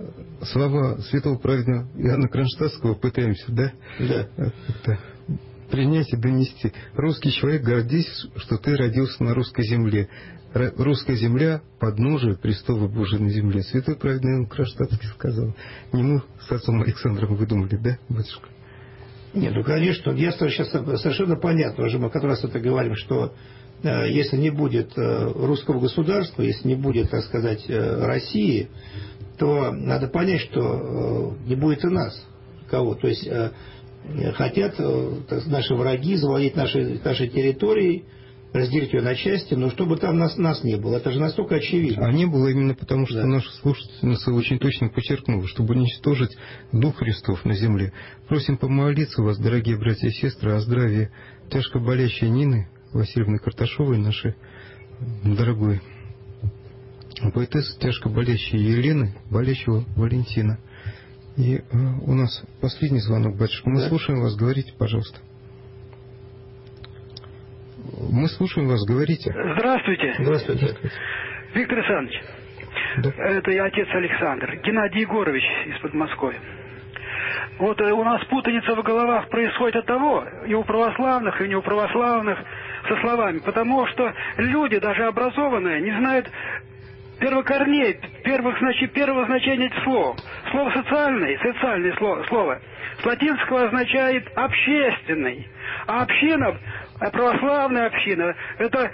слова святого праведного Иоанна Кронштадтского пытаемся, да? Да. Как-то принять и донести. Русский человек, гордись, что ты родился на русской земле. Русская земля — подножие престола Божия на земле. Святой праведный Иоанн Кронштадтский сказал. Не мы с отцом Александром выдумали, да, батюшка? Нет, ну конечно, я сейчас совершенно понятно, уже мы как раз это говорим, что э, если не будет э, русского государства, если не будет, так сказать, э, России, то надо понять, что э, не будет и нас, кого. То есть э, хотят э, наши враги завладеть нашей, нашей территорией, разделить ее на части, но чтобы там нас, нас не было. Это же настолько очевидно. А не было именно потому, что да. Наша слушательница очень точно подчеркнула, чтобы уничтожить Дух Христов на земле. Просим помолиться вас, дорогие братья и сестры, о здравии тяжко болящей Нины Васильевны Карташовой, нашей дорогой поэтессы, тяжко болящей Елены, болящего Валентина. И э, у нас последний звонок, батюшка. Мы да. слушаем вас, говорите, пожалуйста. Мы слушаем вас, говорите. Здравствуйте. Здравствуйте. Виктор Александрович, да. Это я отец Александр. Геннадий Егорович из Подмосковья. Вот у нас путаница в головах происходит от того, и у православных, и не у православных, со словами. Потому что люди, даже образованные, не знают первокорней, первых, значит, первого значения этих слов. Слово «социальный», социальное слово, слово с латинского означает «общественный». А община, православная община, это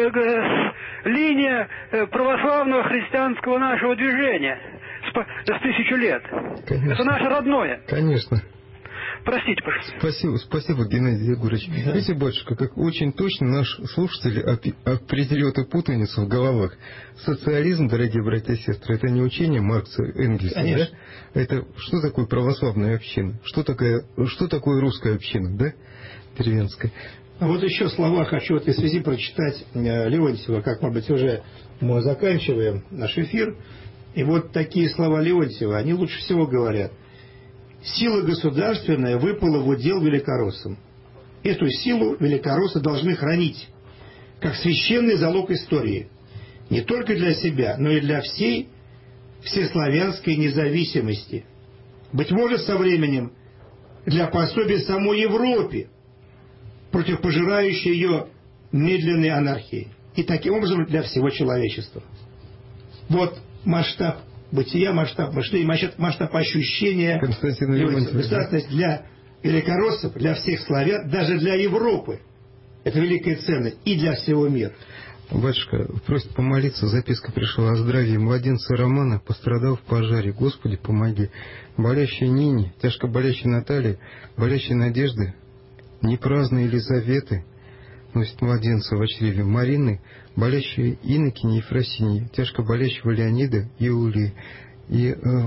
линия православного христианского нашего движения с, с тысячу лет. Конечно. Это наше родное. Конечно. Простите, пожалуйста. Спасибо, спасибо, Геннадий Егорович. Да. Видите, батюшка, как очень точно наш слушатель определил эту путаницу в головах. Социализм, дорогие братья и сестры, это не учение Маркса и Энгельса, конечно. Да? Это что такое православная община? Что такое, что такое русская община, да? Деревенская. А вот еще слова хочу в этой связи прочитать Леонтьева, как, может быть, уже мы заканчиваем наш эфир. И вот такие слова Леонтьева, они лучше всего говорят. Сила государственная выпала в удел великороссам. Эту силу великороссы должны хранить, как священный залог истории. Не только для себя, но и для всей всеславянской независимости. Быть может, со временем для пособия самой Европе против пожирающей ее медленной анархии. И таким образом для всего человечества. Вот масштаб бытия, масштаб мышления, масштаб ощущения государственности для великороссов, для всех славян, даже для Европы. Это великая ценность и для всего мира. Батюшка просит помолиться. Записка пришла о здравии младенца Романа, пострадал в пожаре. Господи, помоги. Болящей Нине, тяжко болящей Наталье, болящей Надежды, непраздной Елизаветы, носит младенца в чреве Марины, болящей Иннокене Ефросинии, тяжко болящего Леонида и Улии. И, э,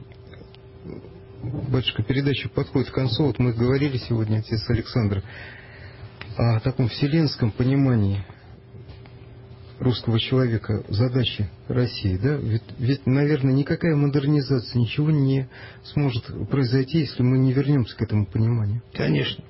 батюшка, передача подходит к концу. Вот мы говорили сегодня, отец Александр, о таком вселенском понимании русского человека, задачи России, да? Ведь, ведь, наверное, никакая модернизация, ничего не сможет произойти, если мы не вернемся к этому пониманию. Конечно.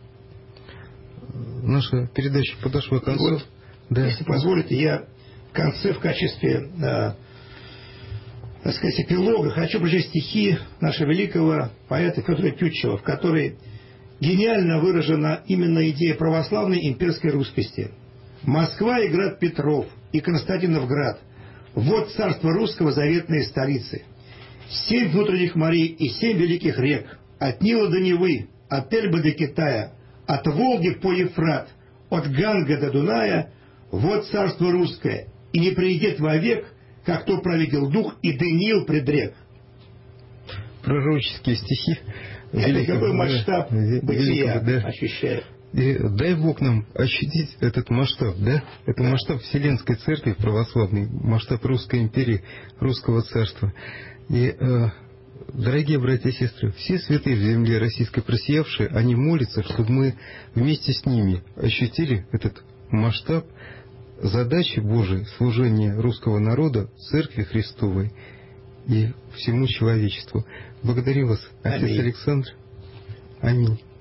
Наша передача подошла к концу. Вот, да. Если позволите, я в конце в качестве, э, так сказать, эпилога хочу прочесть стихи нашего великого поэта Федора Тютчева, в которой гениально выражена именно идея православной имперской русскости. Москва и град Петров, и Константиновград – вот царство русского заветные столицы. Семь внутренних морей и семь великих рек, от Нила до Невы, от Эльбы до Китая, от Волги по Ефрат, от Ганга до Дуная – вот царство русское, и не придет вовек, как то провидел дух, и Даниил предрек. Пророческие стихи. Это какой масштаб бытия да. ощущает. И дай Бог нам ощутить этот масштаб, да? Это да. масштаб Вселенской Церкви православной, масштаб Русской империи, Русского царства. И, э, дорогие братья и сестры, все святые в земле российской просиявшие, они молятся, чтобы мы вместе с ними ощутили этот масштаб задачи Божией служения русского народа, Церкви Христовой и всему человечеству. Благодарю вас, отец Аминь. Александр. Аминь.